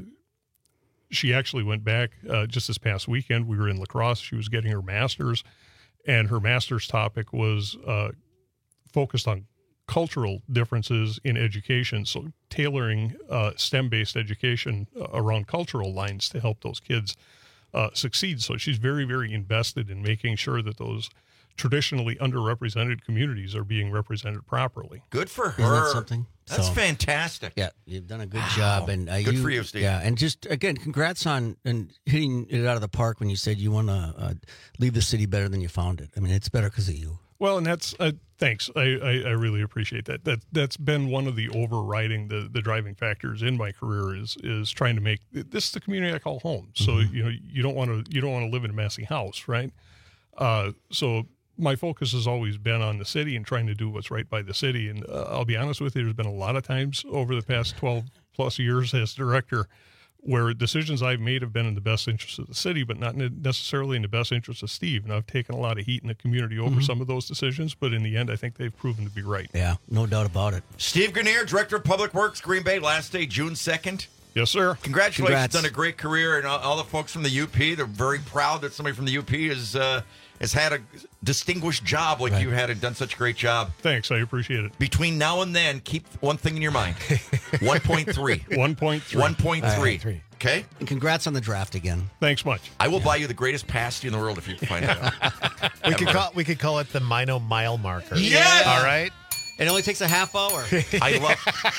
[SPEAKER 2] she actually went back uh, just this past weekend. We were in La Crosse. She was getting her master's, and her master's topic was uh, focused on cultural differences in education, so tailoring uh, STEM-based education uh, around cultural lines to help those kids uh, succeed. So she's very, very invested in making sure that those traditionally underrepresented communities are being represented properly.
[SPEAKER 15] Good for her.
[SPEAKER 16] Isn't that something?
[SPEAKER 15] That's
[SPEAKER 16] So-
[SPEAKER 15] fantastic.
[SPEAKER 16] Yeah, you've done a good job, and uh,
[SPEAKER 15] Good
[SPEAKER 16] you,
[SPEAKER 15] for you, Steve.
[SPEAKER 16] Yeah, and just again, congrats on and hitting it out of the park when you said you want to uh, leave the city better than you found it. I mean, it's better because of you.
[SPEAKER 2] Well, and that's uh, thanks. I, I, I really appreciate that. That that's been one of the overriding the, the driving factors in my career is is trying to make this is the community I call home. So
[SPEAKER 16] Mm-hmm.
[SPEAKER 2] you know you don't want to you don't want to live in a messy house, right? Uh, so my focus has always been on the city and trying to do what's right by the city. And uh, I'll be honest with you, there's been a lot of times over the past twelve plus years as director where decisions I've made have been in the best interest of the city, but not necessarily in the best interest of Steve. And I've taken a lot of heat in the community over
[SPEAKER 16] Mhm.
[SPEAKER 2] some of those decisions, but in the end, I think they've proven to be right.
[SPEAKER 16] Yeah, no doubt about it.
[SPEAKER 15] Steve Grenier, Director of Public Works, Green Bay, last day, June second.
[SPEAKER 2] Yes, sir.
[SPEAKER 15] Congratulations.
[SPEAKER 16] Congrats.
[SPEAKER 15] Done a great career, and all, all the folks from the U P, they're very proud that somebody from the U P has, uh, has had a distinguished job like
[SPEAKER 16] Right.
[SPEAKER 15] you had and done such a great job.
[SPEAKER 2] Thanks. I appreciate it.
[SPEAKER 15] Between now and then, keep one thing in your mind. one point three.
[SPEAKER 2] one point three.
[SPEAKER 15] one point three.
[SPEAKER 10] All right.
[SPEAKER 15] Okay?
[SPEAKER 16] And congrats on the draft again.
[SPEAKER 2] Thanks much.
[SPEAKER 15] I will buy you the greatest pasty in the world if you can find it out.
[SPEAKER 10] We could
[SPEAKER 15] Ever.
[SPEAKER 10] call we could call it the Mino mile marker.
[SPEAKER 15] Yes!
[SPEAKER 10] All right.
[SPEAKER 16] It only takes a half hour.
[SPEAKER 15] I love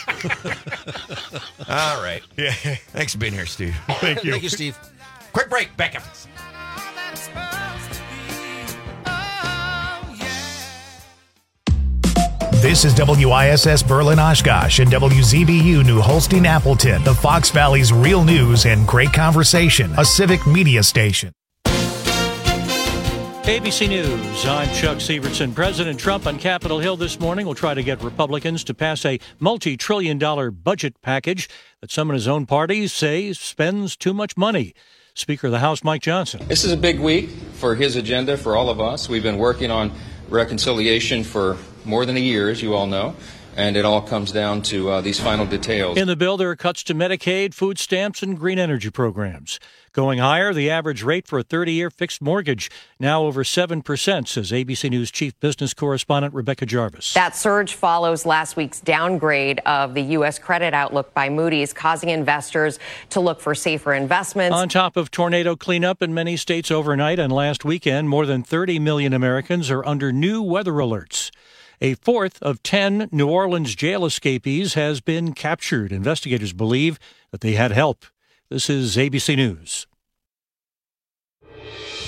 [SPEAKER 15] All right.
[SPEAKER 10] Yeah.
[SPEAKER 15] Thanks for being here, Steve.
[SPEAKER 2] Thank you.
[SPEAKER 16] Thank you, Steve.
[SPEAKER 15] Quick break. Back after this.
[SPEAKER 1] This is W I S S Berlin Oshkosh and W Z B U New Holstein Appleton, the Fox Valley's real news and great conversation, a civic media station.
[SPEAKER 11] A B C News, I'm Chuck Severson. President Trump on Capitol Hill this morning will try to get Republicans to pass a multi-trillion dollar budget package that some in his own party say spends too much money. Speaker of the House Mike Johnson.
[SPEAKER 12] This is a big week for his agenda, for all of us. We've been working on reconciliation for more than a year, as you all know, and it all comes down to uh, these final details.
[SPEAKER 11] In the bill, there are cuts to Medicaid, food stamps, and green energy programs. Going higher, the average rate for a thirty-year fixed mortgage, now over seven percent, says A B C News chief business correspondent Rebecca Jarvis.
[SPEAKER 14] That surge follows last week's downgrade of the U S credit outlook by Moody's, causing investors to look for safer investments.
[SPEAKER 11] On top of tornado cleanup in many states overnight and last weekend, more than thirty million Americans are under new weather alerts. A fourth of ten New Orleans jail escapees has been captured. Investigators believe that they had help. This is A B C News.